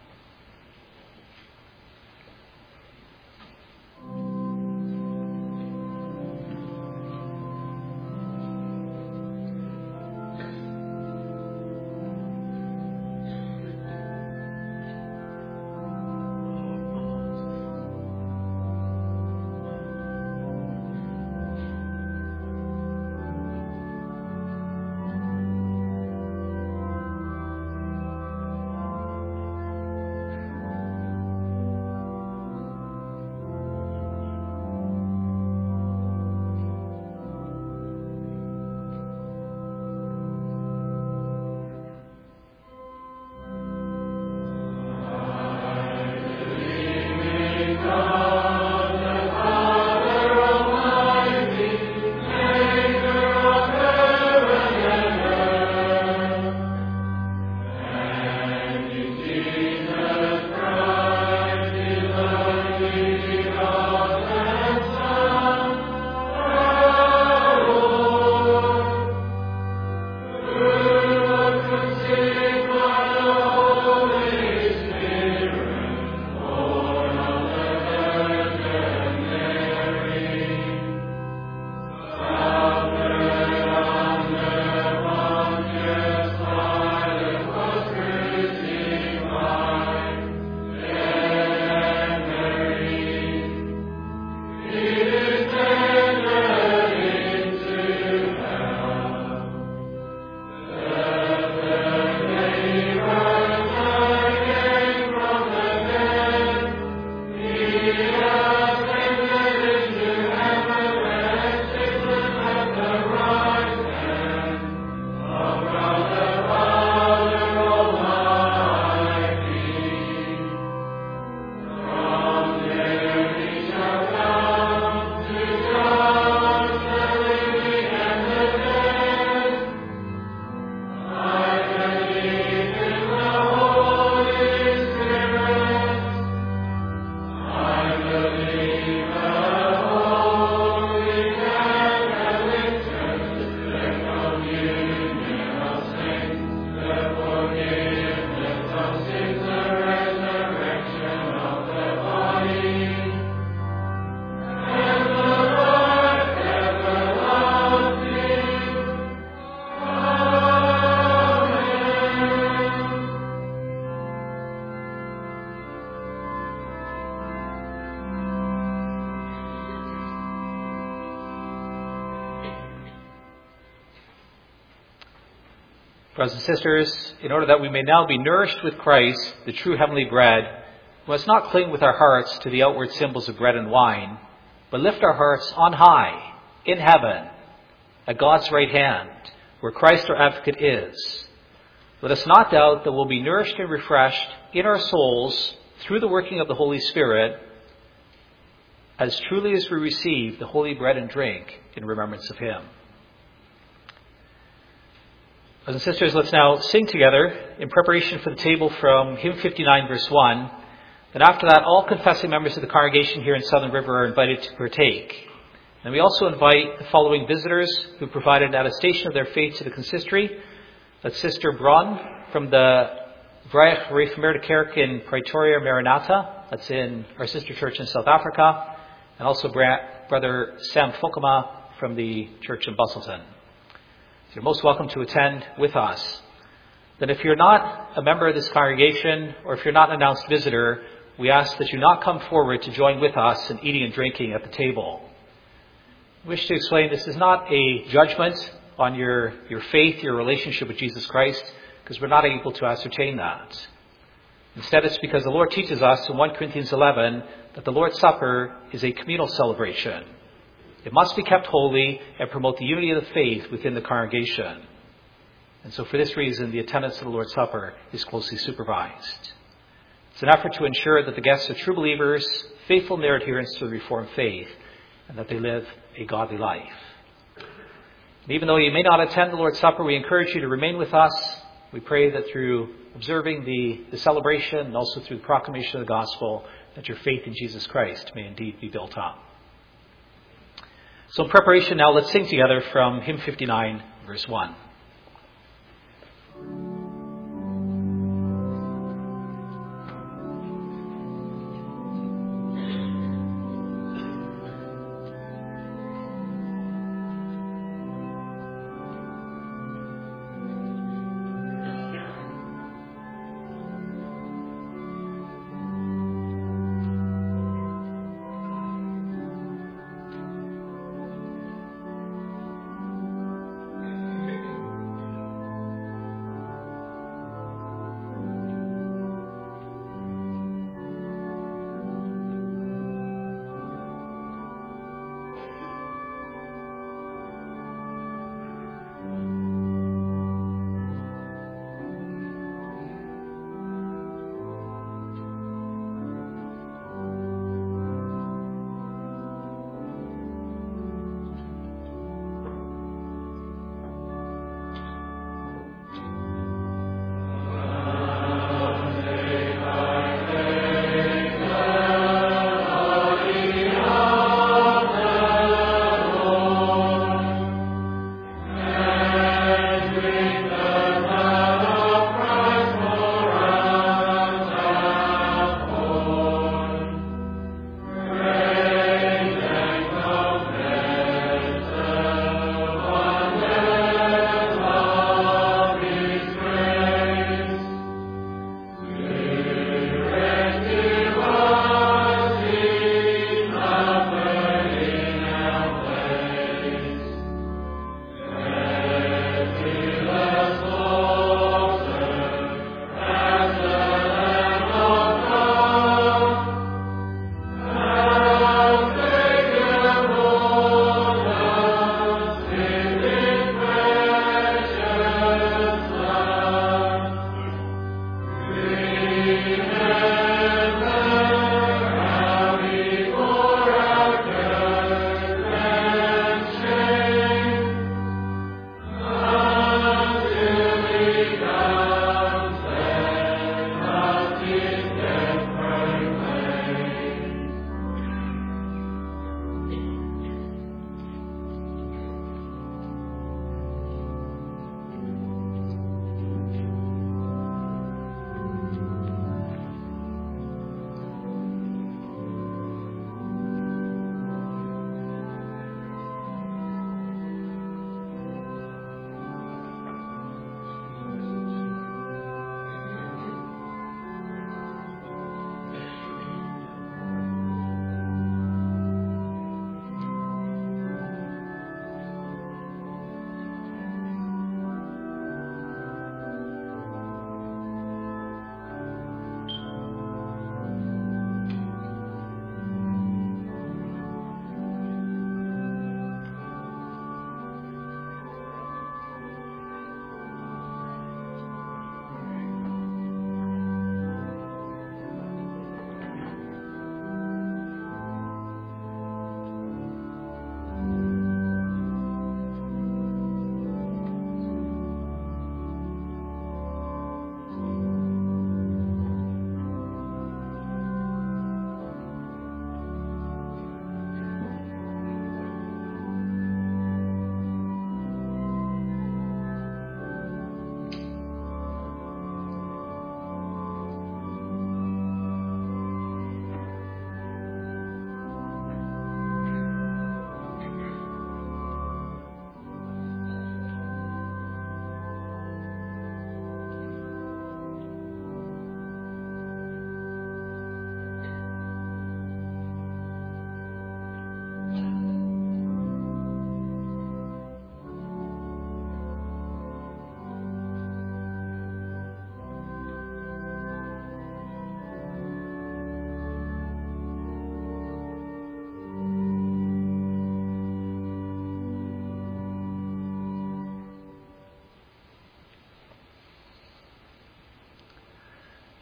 Brothers and sisters, in order that we may now be nourished with Christ, the true heavenly bread, we must not cling with our hearts to the outward symbols of bread and wine, but lift our hearts on high, in heaven, at God's right hand, where Christ our advocate is. Let us not doubt that we'll be nourished and refreshed in our souls through the working of the Holy Spirit, as truly as we receive the holy bread and drink in remembrance of him. Brothers and sisters, let's now sing together in preparation for the table from hymn fifty-nine, verse one. And after that, all confessing members of the congregation here in Southern River are invited to partake. And we also invite the following visitors who provided an attestation of their faith to the consistory. That's Sister Brun from the Vrijdag Reformeerde Kerk in Pretoria, Maranatha. That's in our sister church in South Africa. And also Brother Sam Fokema from the church in Busselton. So you're most welcome to attend with us. Then if you're not a member of this congregation, or if you're not an announced visitor, we ask that you not come forward to join with us in eating and drinking at the table. I wish to explain this is not a judgment on your, your faith, your relationship with Jesus Christ, because we're not able to ascertain that. Instead, it's because the Lord teaches us in First Corinthians eleven that the Lord's Supper is a communal celebration. It must be kept holy and promote the unity of the faith within the congregation. And so for this reason, the attendance of the Lord's Supper is closely supervised. It's an effort to ensure that the guests are true believers, faithful in their adherence to the Reformed faith, and that they live a godly life. And even though you may not attend the Lord's Supper, we encourage you to remain with us. We pray that through observing the, the celebration and also through the proclamation of the gospel, that your faith in Jesus Christ may indeed be built up. So in preparation now, let's sing together from hymn fifty-nine, verse one. Thank you.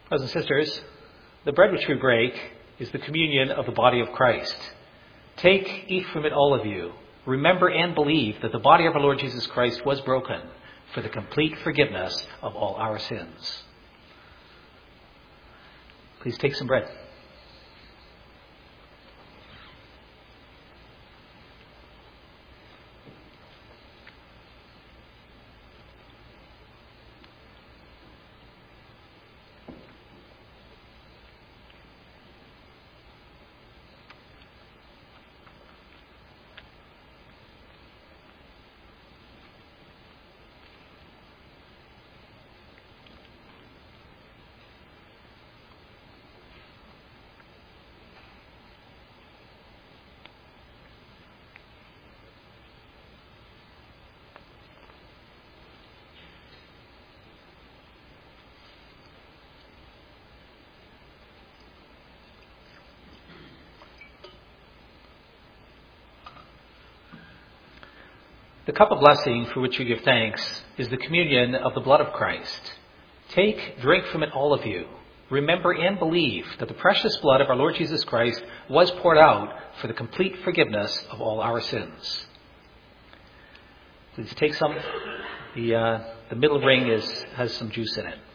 Brothers and sisters, the bread which we break is the communion of the body of Christ. Take, eat from it, all of you. Remember and believe that the body of our Lord Jesus Christ was broken for the complete forgiveness of all our sins. Please take some bread. The cup of blessing for which we give thanks is the communion of the blood of Christ. Take, drink from it, all of you. Remember and believe that the precious blood of our Lord Jesus Christ was poured out for the complete forgiveness of all our sins. Please take some. The, uh, the middle ring is, has some juice in it.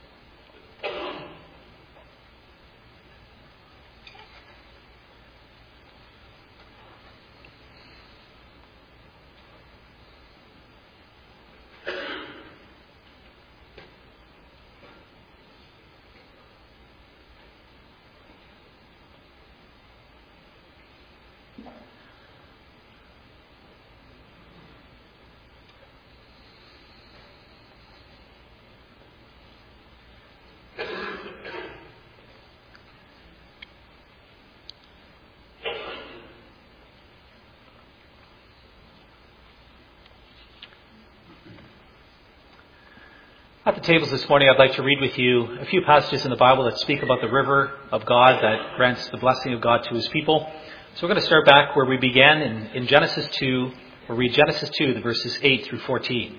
At the tables this morning, I'd like to read with you a few passages in the Bible that speak about the river of God that grants the blessing of God to his people. So we're going to start back where we began in, in Genesis two. We'll read Genesis two, the verses eight through fourteen.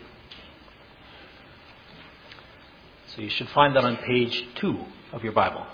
So you should find that on page two of your Bible.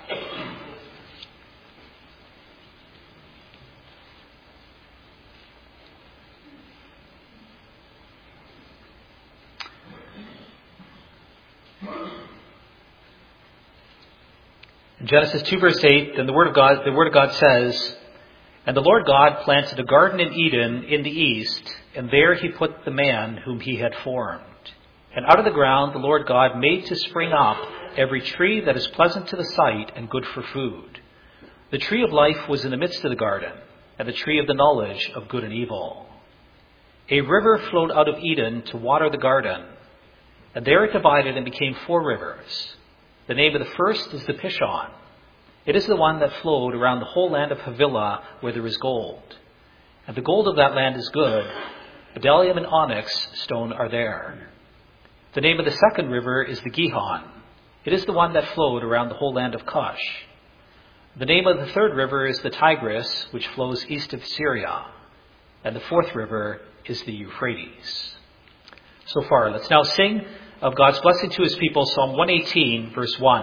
In Genesis two, verse eight, then the word of God, the word of God says, "And the Lord God planted a garden in Eden in the east, and there he put the man whom he had formed. And out of the ground the Lord God made to spring up every tree that is pleasant to the sight and good for food. The tree of life was in the midst of the garden, and the tree of the knowledge of good and evil. A river flowed out of Eden to water the garden, and there it divided and became four rivers. The name of the first is the Pishon. It is the one that flowed around the whole land of Havilah where there is gold. And the gold of that land is good. Bdellium and onyx stone are there. The name of the second river is the Gihon. It is the one that flowed around the whole land of Cush. The name of the third river is the Tigris, which flows east of Syria. And the fourth river is the Euphrates." So far, let's now sing of God's blessing to his people, Psalm one eighteen, verse one.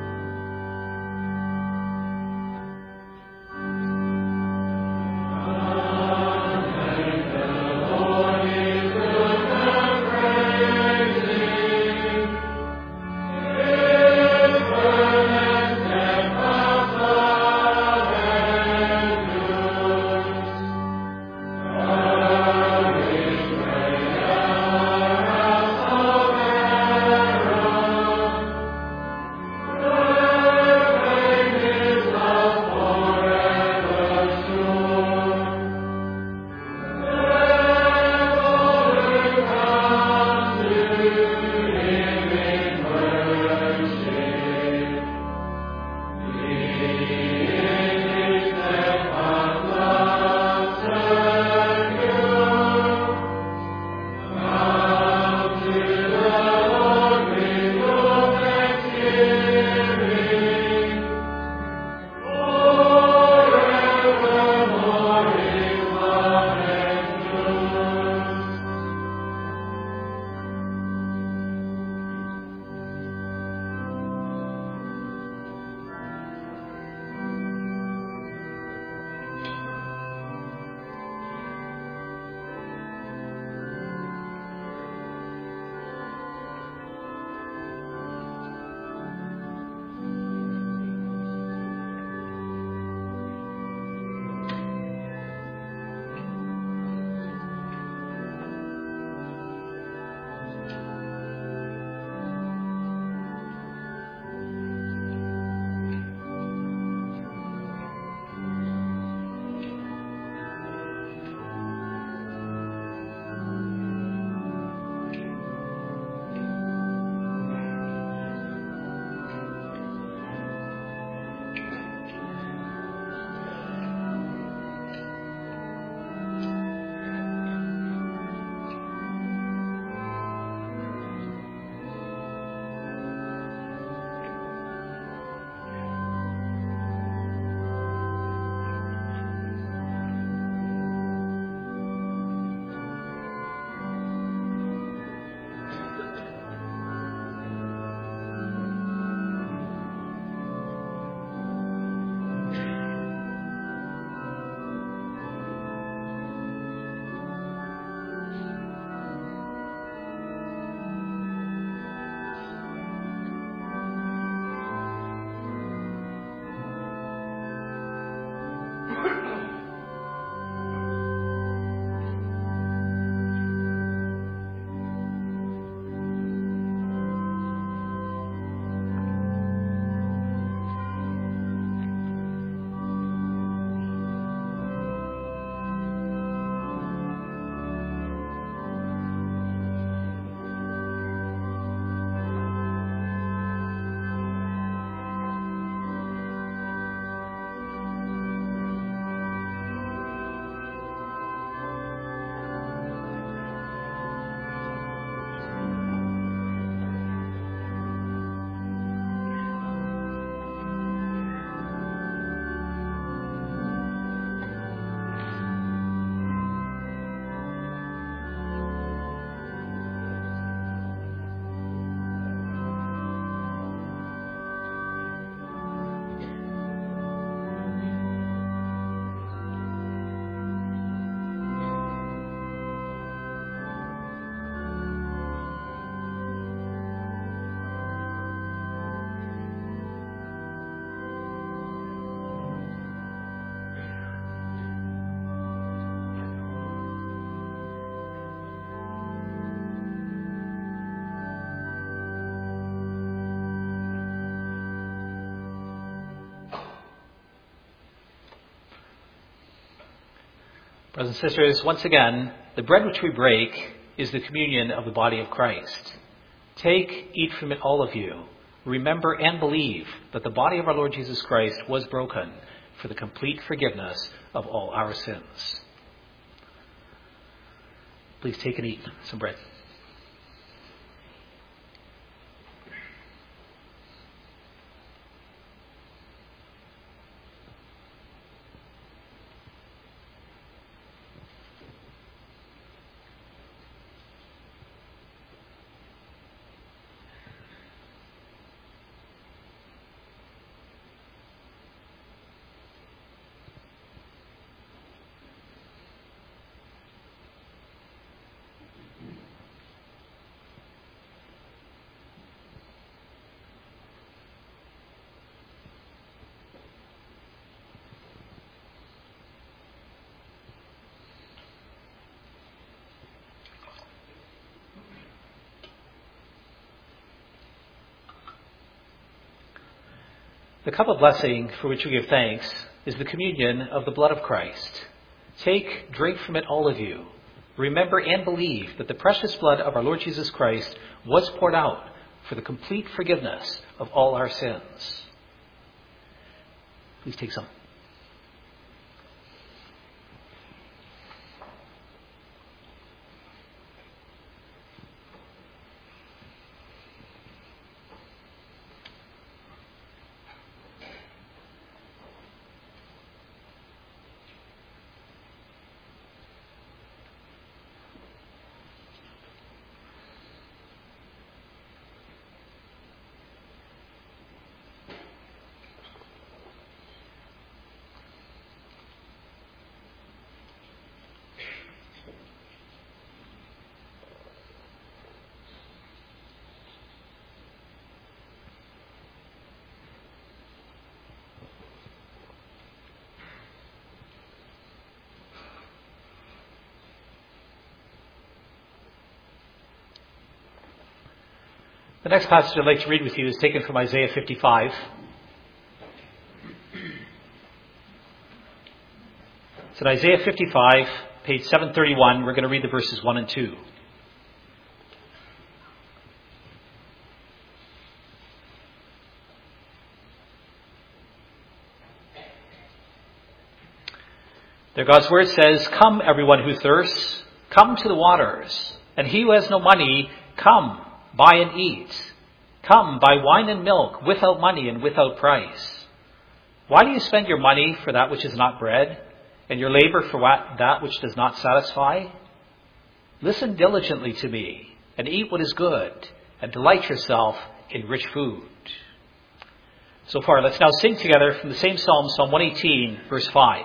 Amen. Brothers and sisters, once again, the bread which we break is the communion of the body of Christ. Take, eat from it, all of you. Remember and believe that the body of our Lord Jesus Christ was broken for the complete forgiveness of all our sins. Please take and eat some bread. The cup of blessing for which we give thanks is the communion of the blood of Christ. Take, drink from it, all of you. Remember and believe that the precious blood of our Lord Jesus Christ was poured out for the complete forgiveness of all our sins. Please take some. The next passage I'd like to read with you is taken from Isaiah fifty-five. It's in Isaiah fifty-five, page seven thirty-one. We're going to read the verses one and two. There God's word says, "Come, everyone who thirsts, come to the waters, and he who has no money, come, buy and eat. Come, buy wine and milk without money and without price. Why do you spend your money for that which is not bread, and your labor for what, that which does not satisfy? Listen diligently to me, and eat what is good, and delight yourself in rich food." So far, let's now sing together from the same psalm, Psalm one eighteen, verse five.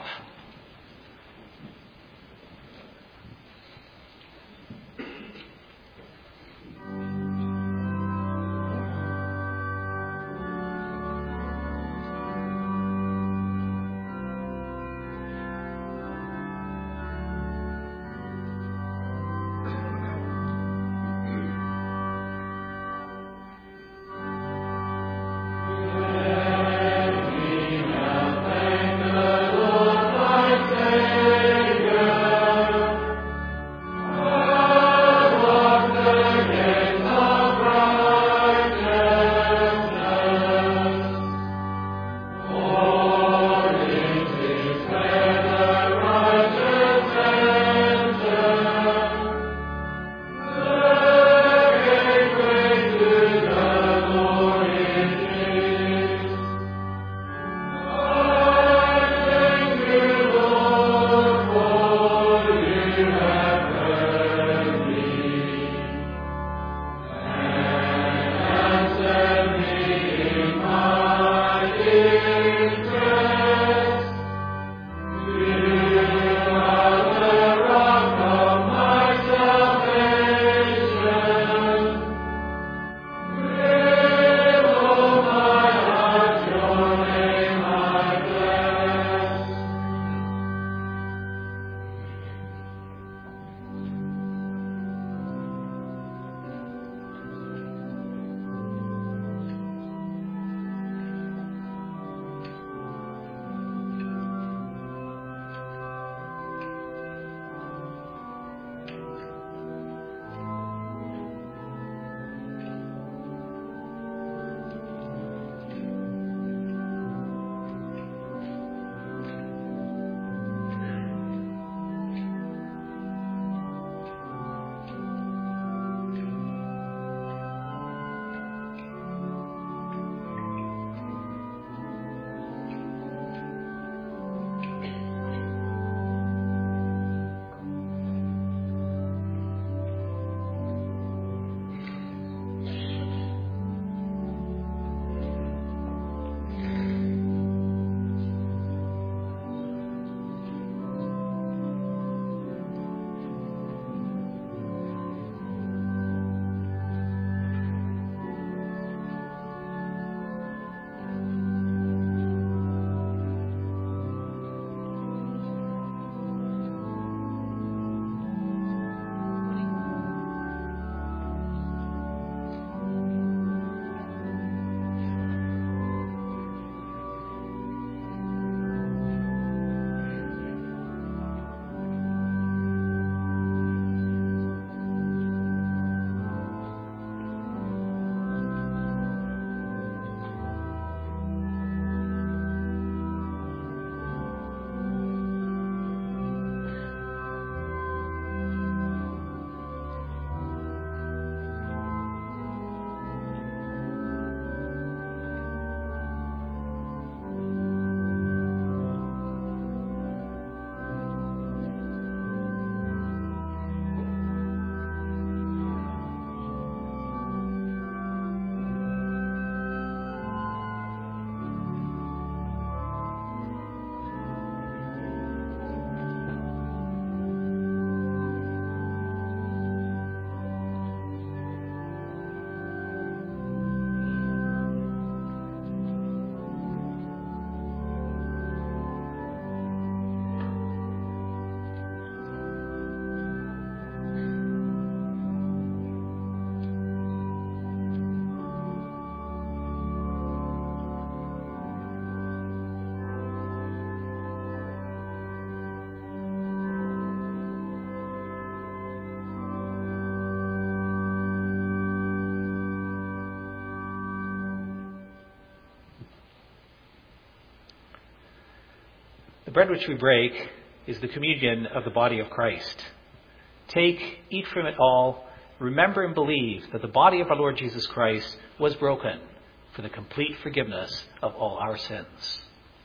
The bread which we break is the communion of the body of Christ. Take, eat from it all. Remember and believe that the body of our Lord Jesus Christ was broken for the complete forgiveness of all our sins.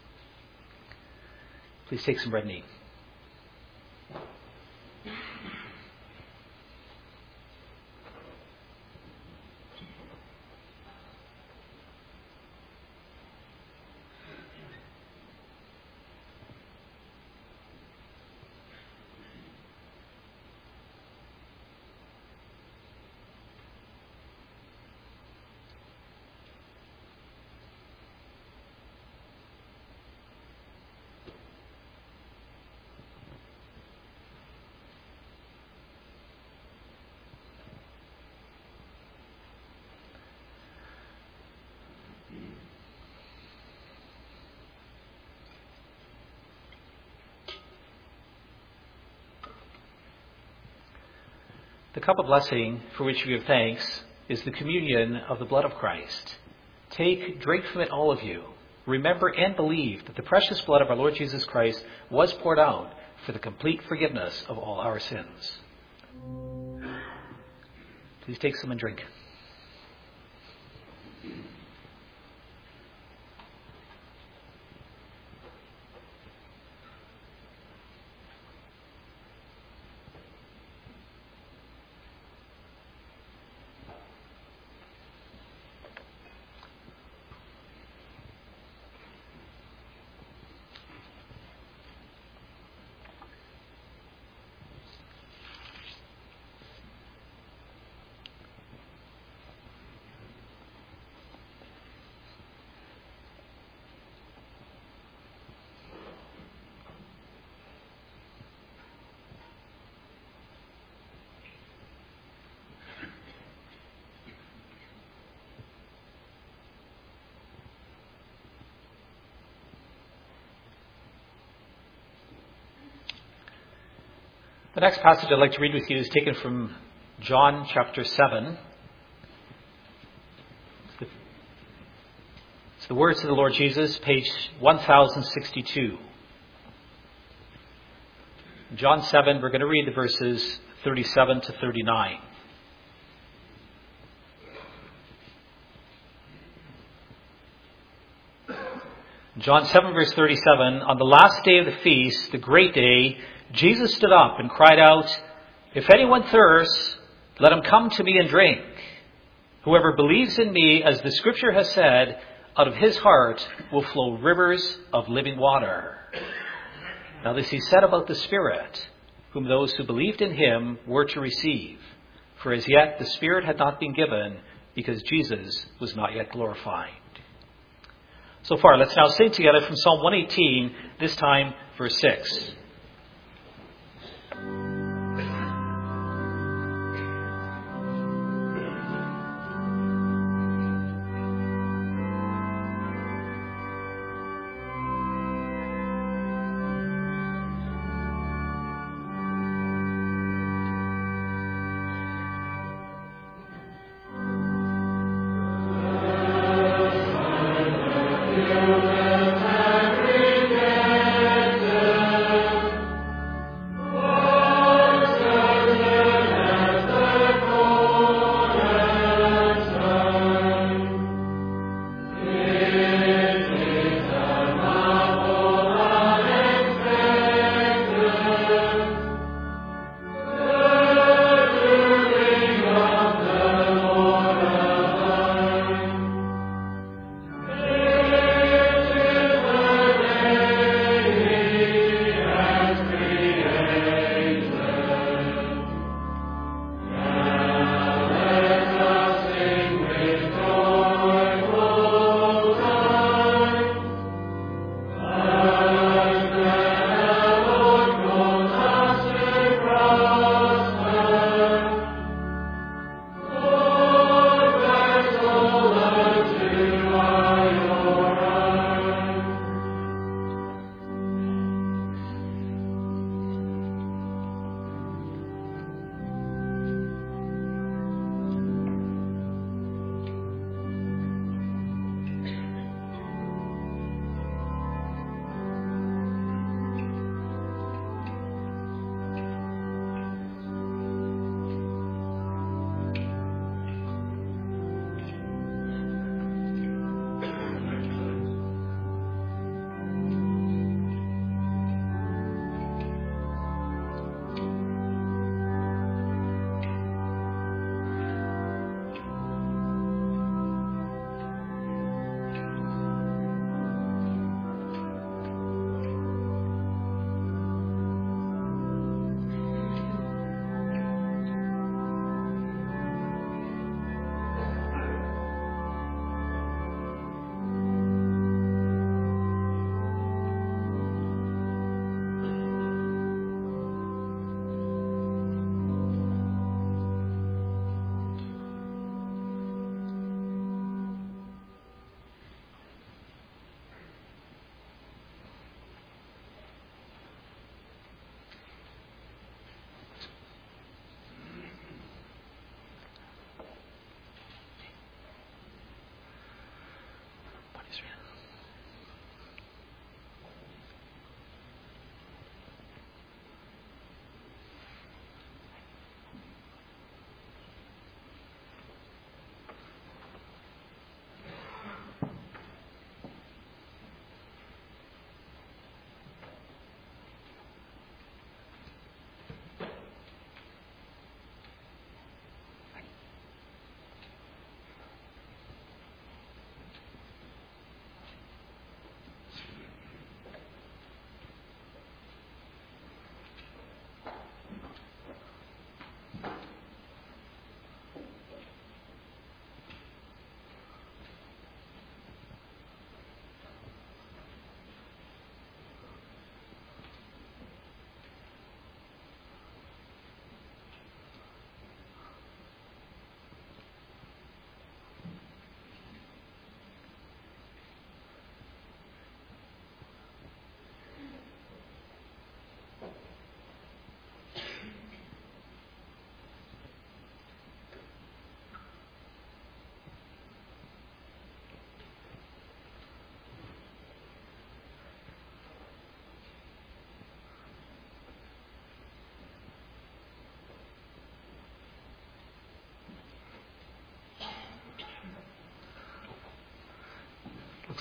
Please take some bread and eat. The cup of blessing for which we give thanks is the communion of the blood of Christ. Take, drink from it, all of you. Remember and believe that the precious blood of our Lord Jesus Christ was poured out for the complete forgiveness of all our sins. Please take some and drink. The next passage I'd like to read with you is taken from John chapter seven. It's the words of the Lord Jesus, page one thousand sixty-two. John seven, we're going to read the verses thirty-seven to thirty-nine. John seven, verse thirty-seven, on the last day of the feast, the great day, Jesus stood up and cried out, "If anyone thirsts, let him come to me and drink. Whoever believes in me, as the scripture has said, out of his heart will flow rivers of living water." Now this he said about the Spirit, whom those who believed in him were to receive. For as yet the Spirit had not been given, because Jesus was not yet glorified. So far, let's now sing together from Psalm one eighteen, this time verse six. Thank you.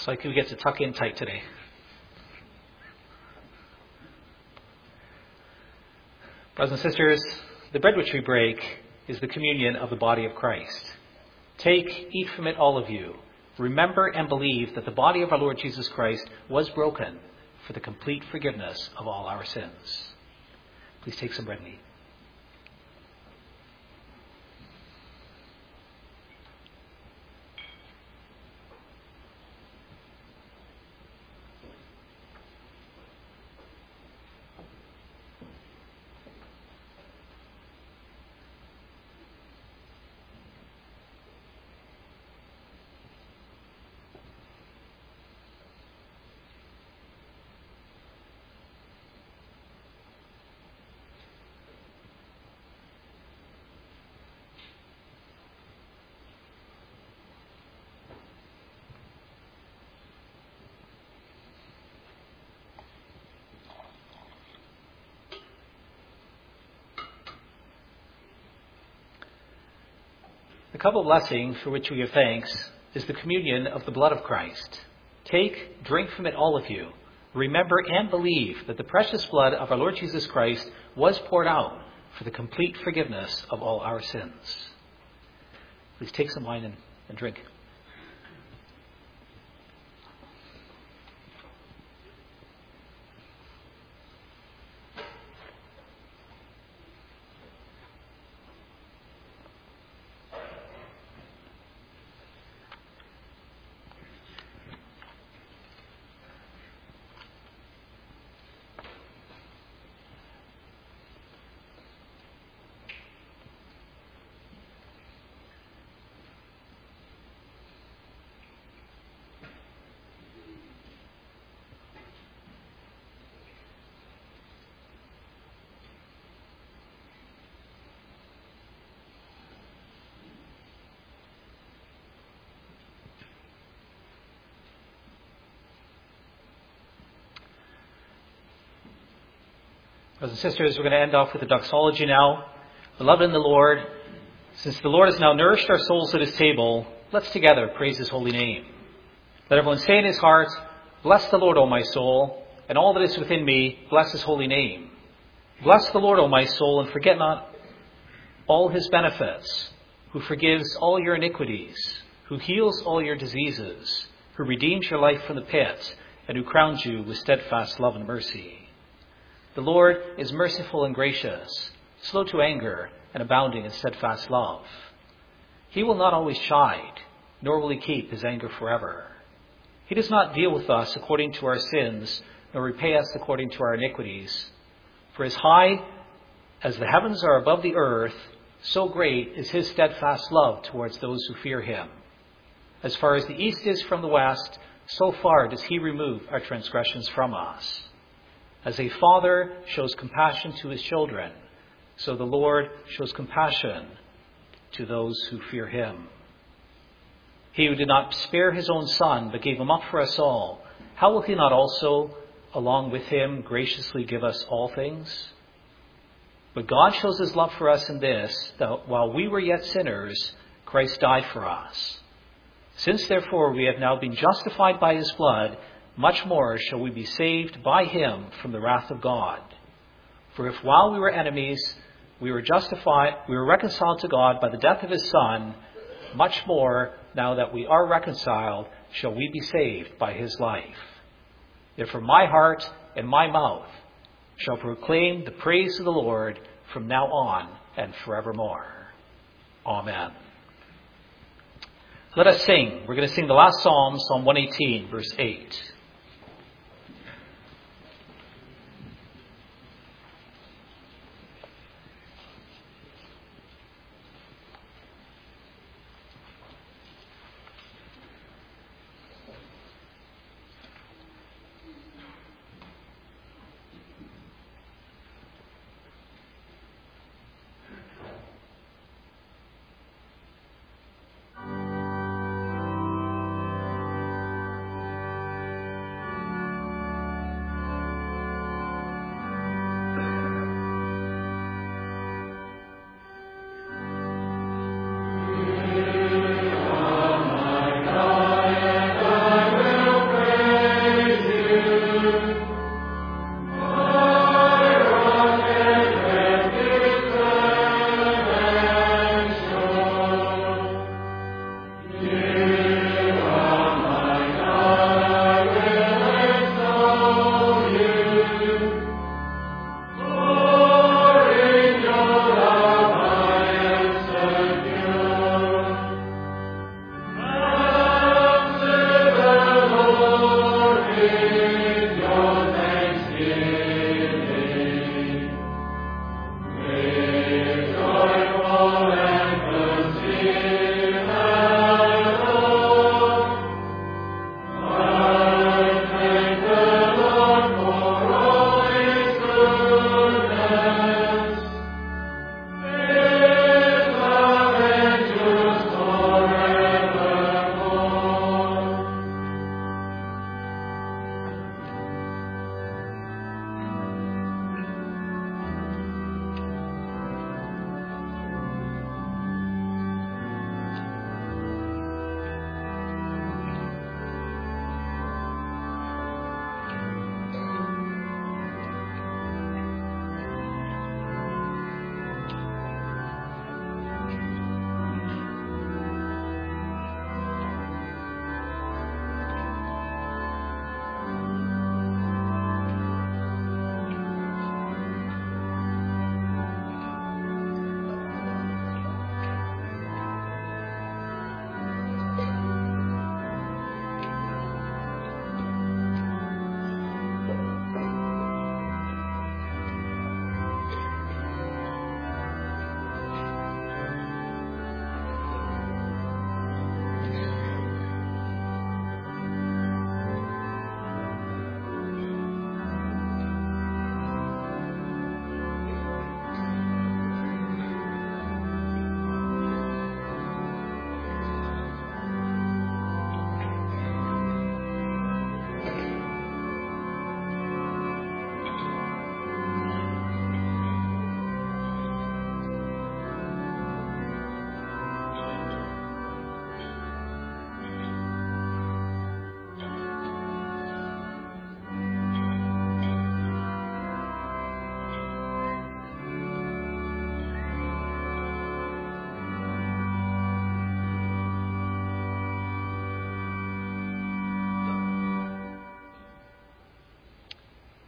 Looks like we get to tuck in tight today. Brothers and sisters, the bread which we break is the communion of the body of Christ. Take, eat from it, all of you. Remember and believe that the body of our Lord Jesus Christ was broken for the complete forgiveness of all our sins. Please take some bread and eat. The cup of blessing for which we give thanks is the communion of the blood of Christ. Take, drink from it, all of you. Remember and believe that the precious blood of our Lord Jesus Christ was poured out for the complete forgiveness of all our sins. Please take some wine and, and drink. Brothers and sisters, we're going to end off with the doxology now. Beloved in the Lord, since the Lord has now nourished our souls at his table, let's together praise his holy name. Let everyone say in his heart, bless the Lord, O my soul, and all that is within me, bless his holy name. Bless the Lord, O my soul, and forget not all his benefits, who forgives all your iniquities, who heals all your diseases, who redeems your life from the pit, and who crowns you with steadfast love and mercy. The Lord is merciful and gracious, slow to anger, and abounding in steadfast love. He will not always chide, nor will he keep his anger forever. He does not deal with us according to our sins, nor repay us according to our iniquities. For as high as the heavens are above the earth, so great is his steadfast love towards those who fear him. As far as the east is from the west, so far does he remove our transgressions from us. As a father shows compassion to his children, so the Lord shows compassion to those who fear him. He who did not spare his own son, but gave him up for us all, how will he not also, along with him, graciously give us all things? But God shows his love for us in this, that while we were yet sinners, Christ died for us. Since therefore we have now been justified by his blood, much more shall we be saved by him from the wrath of God. For if while we were enemies, we were justified, we were reconciled to God by the death of his Son, much more, now that we are reconciled, shall we be saved by his life. Therefore my heart and my mouth shall proclaim the praise of the Lord from now on and forevermore. Amen. Let us sing. We're going to sing the last psalm, Psalm one eighteen, verse eight.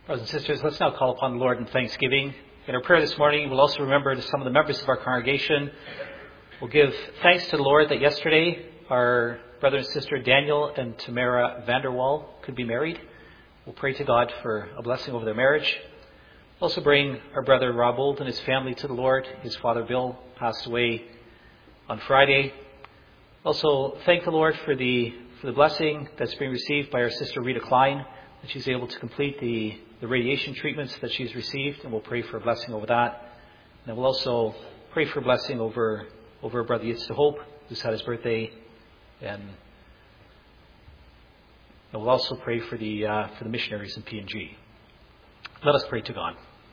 Brothers and sisters, let's now call upon the Lord in thanksgiving. In our prayer this morning, we'll also remember to some of the members of our congregation. We'll give thanks to the Lord that yesterday our brother and sister Daniel and Tamara Vanderwall could be married. We'll pray to God for a blessing over their marriage. We'll also bring our brother Rob Old and his family to the Lord. His father Bill passed away on Friday. Also thank the Lord for the for the blessing that's being received by our sister Rita Klein, that she's able to complete the, the radiation treatments that she's received, and we'll pray for a blessing over that. And we'll also pray for a blessing over over brother Yitzhak Hope, who's had his birthday, and, and we'll also pray for the uh, for the missionaries in P N G. Let us pray to God.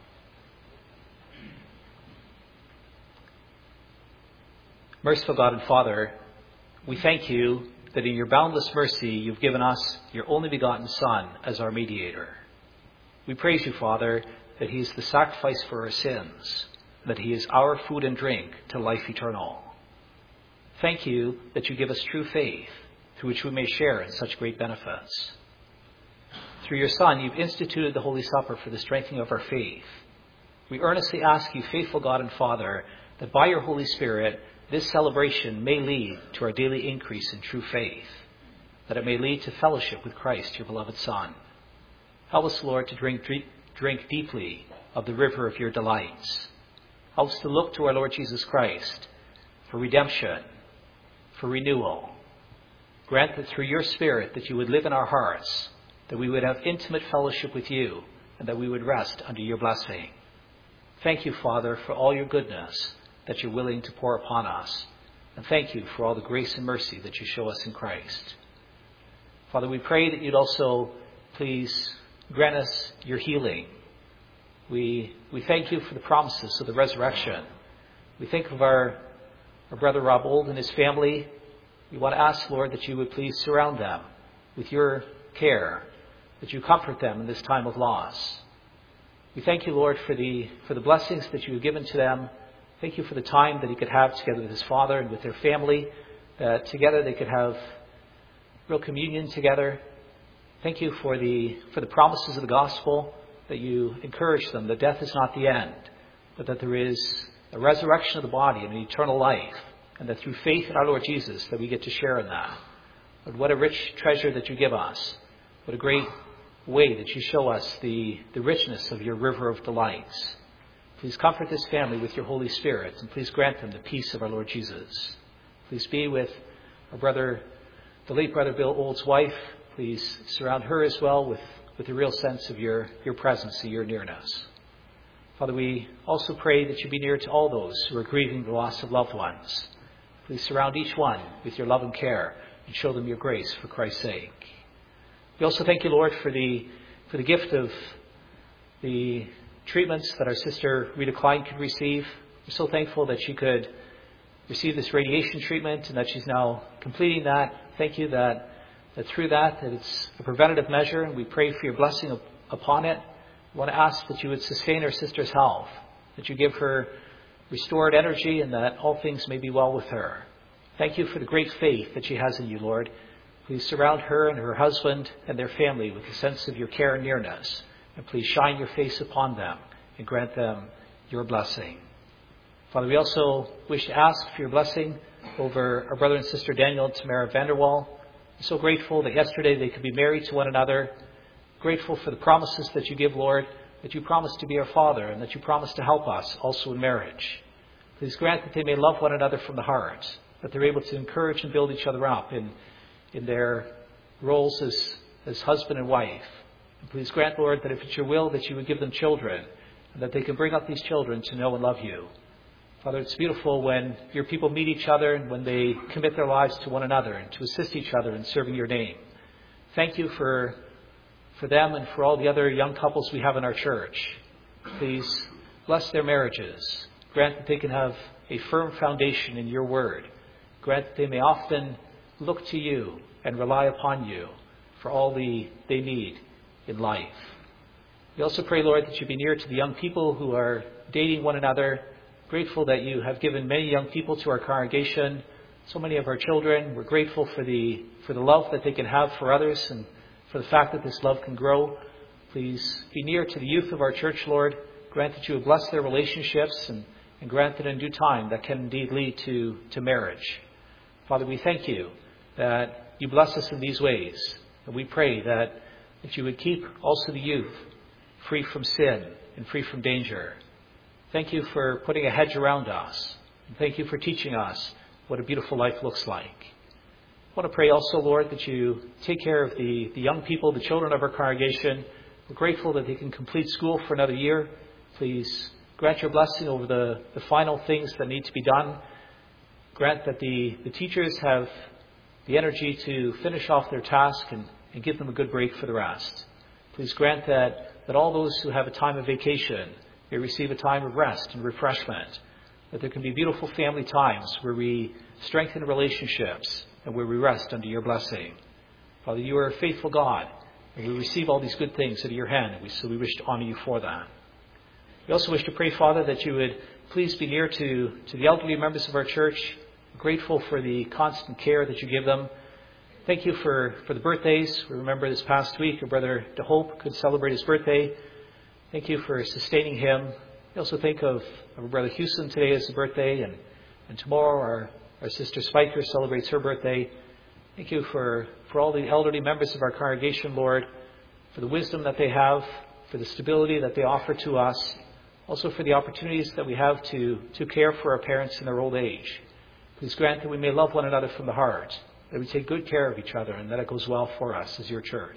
Merciful God and Father, we thank you that in your boundless mercy you've given us your only begotten Son as our mediator. We praise you, Father, that he is the sacrifice for our sins, that he is our food and drink to life eternal. Thank you that you give us true faith, through which we may share in such great benefits. Through your Son, you've instituted the Holy Supper for the strengthening of our faith. We earnestly ask you, faithful God and Father, that by your Holy Spirit, this celebration may lead to our daily increase in true faith, that it may lead to fellowship with Christ, your beloved Son. Help us, Lord, to drink, drink deeply of the river of your delights. Help us to look to our Lord Jesus Christ for redemption, for renewal. Grant that through your Spirit that you would live in our hearts, that we would have intimate fellowship with you, and that we would rest under your blessing. Thank you, Father, for all your goodness that you're willing to pour upon us. And thank you for all the grace and mercy that you show us in Christ. Father, we pray that you'd also please grant us your healing. We we thank you for the promises of the resurrection. We think of our, our brother Rob Old and his family. We want to ask, Lord, that you would please surround them with your care, that you comfort them in this time of loss. We thank you, Lord, for the for the blessings that you have given to them. Thank you for the time that he could have together with his father and with their family, that together they could have real communion together. Thank you for the for the promises of the gospel, that you encourage them that death is not the end, but that there is a resurrection of the body and an eternal life, and that through faith in our Lord Jesus that we get to share in that. But what a rich treasure that you give us. What a great way that you show us the, the richness of your river of delights. Please comfort this family with your Holy Spirit, and please grant them the peace of our Lord Jesus. Please be with our brother, the late brother Bill Old's wife. Please surround her as well with, with a real sense of your, your presence and your nearness. Father, we also pray that you be near to all those who are grieving the loss of loved ones. Please surround each one with your love and care, and show them your grace for Christ's sake. We also thank you, Lord, for the for the gift of the treatments that our sister Rita Klein could receive. We're so thankful that she could receive this radiation treatment and that she's now completing that. Thank you that, that through that, that it's a preventative measure, and we pray for your blessing up, upon it. We want to ask that you would sustain our sister's health, that you give her restored energy, and that all things may be well with her. Thank you for the great faith that she has in you, Lord. Please surround her and her husband and their family with a sense of your care and nearness. And please shine your face upon them and grant them your blessing. Father, we also wish to ask for your blessing over our brother and sister Daniel and Tamara Vanderwall. I'm so grateful that yesterday they could be married to one another. Grateful for the promises that you give, Lord, that you promise to be our Father and that you promise to help us also in marriage. Please grant that they may love one another from the heart, that they're able to encourage and build each other up in, in their roles as, as husband and wife. Please grant, Lord, that if it's your will, that you would give them children, and that they can bring up these children to know and love you. Father, it's beautiful when your people meet each other and when they commit their lives to one another and to assist each other in serving your name. Thank you for, for them and for all the other young couples we have in our church. Please bless their marriages. Grant that they can have a firm foundation in your word. Grant that they may often look to you and rely upon you for all the they need in life. We also pray, Lord, that you be near to the young people who are dating one another. Grateful that you have given many young people to our congregation, so many of our children. We're grateful for the for the love that they can have for others and for the fact that this love can grow. Please be near to the youth of our church, Lord. Grant that you would bless their relationships and, and grant that in due time that can indeed lead to, to marriage. Father, we thank you that you bless us in these ways. And we pray that, that you would keep also the youth free from sin and free from danger. Thank you for putting a hedge around us. And thank you for teaching us what a beautiful life looks like. I want to pray also, Lord, that you take care of the, the young people, the children of our congregation. We're grateful that they can complete school for another year. Please grant your blessing over the, the final things that need to be done. Grant that the, the teachers have the energy to finish off their task and, and give them a good break for the rest. Please grant that, that all those who have a time of vacation may receive a time of rest and refreshment. That there can be beautiful family times where we strengthen relationships and where we rest under your blessing. Father, you are a faithful God, and we receive all these good things out of your hand, and we, so we wish to honor you for that. We also wish to pray, Father, that you would please be near to, to the elderly members of our church. We're grateful for the constant care that you give them. Thank you for, for the birthdays. We remember this past week our brother DeHope could celebrate his birthday. Thank you for sustaining him. We also think of our brother Houston today as his birthday, and, and tomorrow our, our sister Spiker celebrates her birthday. Thank you for, for all the elderly members of our congregation, Lord, for the wisdom that they have, for the stability that they offer to us, also for the opportunities that we have to, to care for our parents in their old age. Please grant that we may love one another from the heart, that we take good care of each other, and that it goes well for us as your church.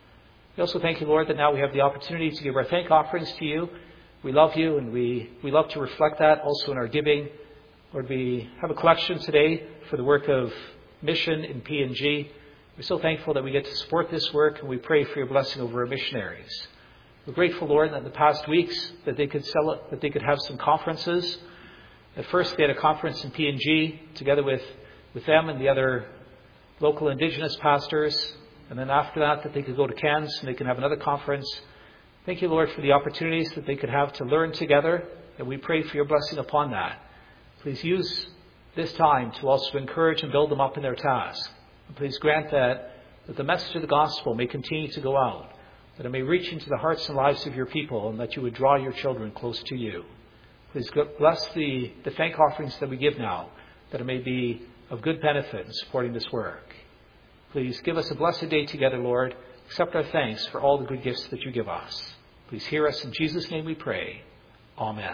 We also thank you, Lord, that now we have the opportunity to give our thank offerings to you. We love you, and we, we love to reflect that also in our giving. Lord, we have a collection today for the work of mission in P N G. We're so thankful that we get to support this work, and we pray for your blessing over our missionaries. We're grateful, Lord, that in the past weeks that they could sell it, that they could have some conferences. At first, they had a conference in P N G together with, with them and the other local Indigenous pastors. And then after that, that they could go to Cairns and they can have another conference. Thank you, Lord, for the opportunities that they could have to learn together. And we pray for your blessing upon that. Please use this time to also encourage and build them up in their task. And please grant that, that the message of the gospel may continue to go out, that it may reach into the hearts and lives of your people, and that you would draw your children close to you. Please bless the, the thank offerings that we give now, that it may be of good benefit in supporting this work. Please give us a blessed day together, Lord. Accept our thanks for all the good gifts that you give us. Please hear us. In Jesus' name we pray. Amen.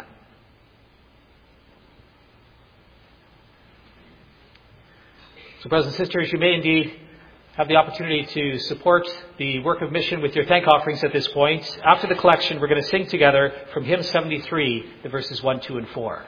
So, brothers and sisters, you may indeed have the opportunity to support the work of mission with your thank offerings at this point. After the collection, we're going to sing together from hymn seventy-three, the verses one, two, and four.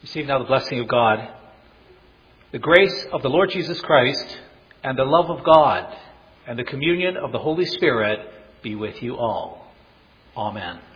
Receive now the blessing of God. The grace of the Lord Jesus Christ and the love of God and the communion of the Holy Spirit be with you all. Amen.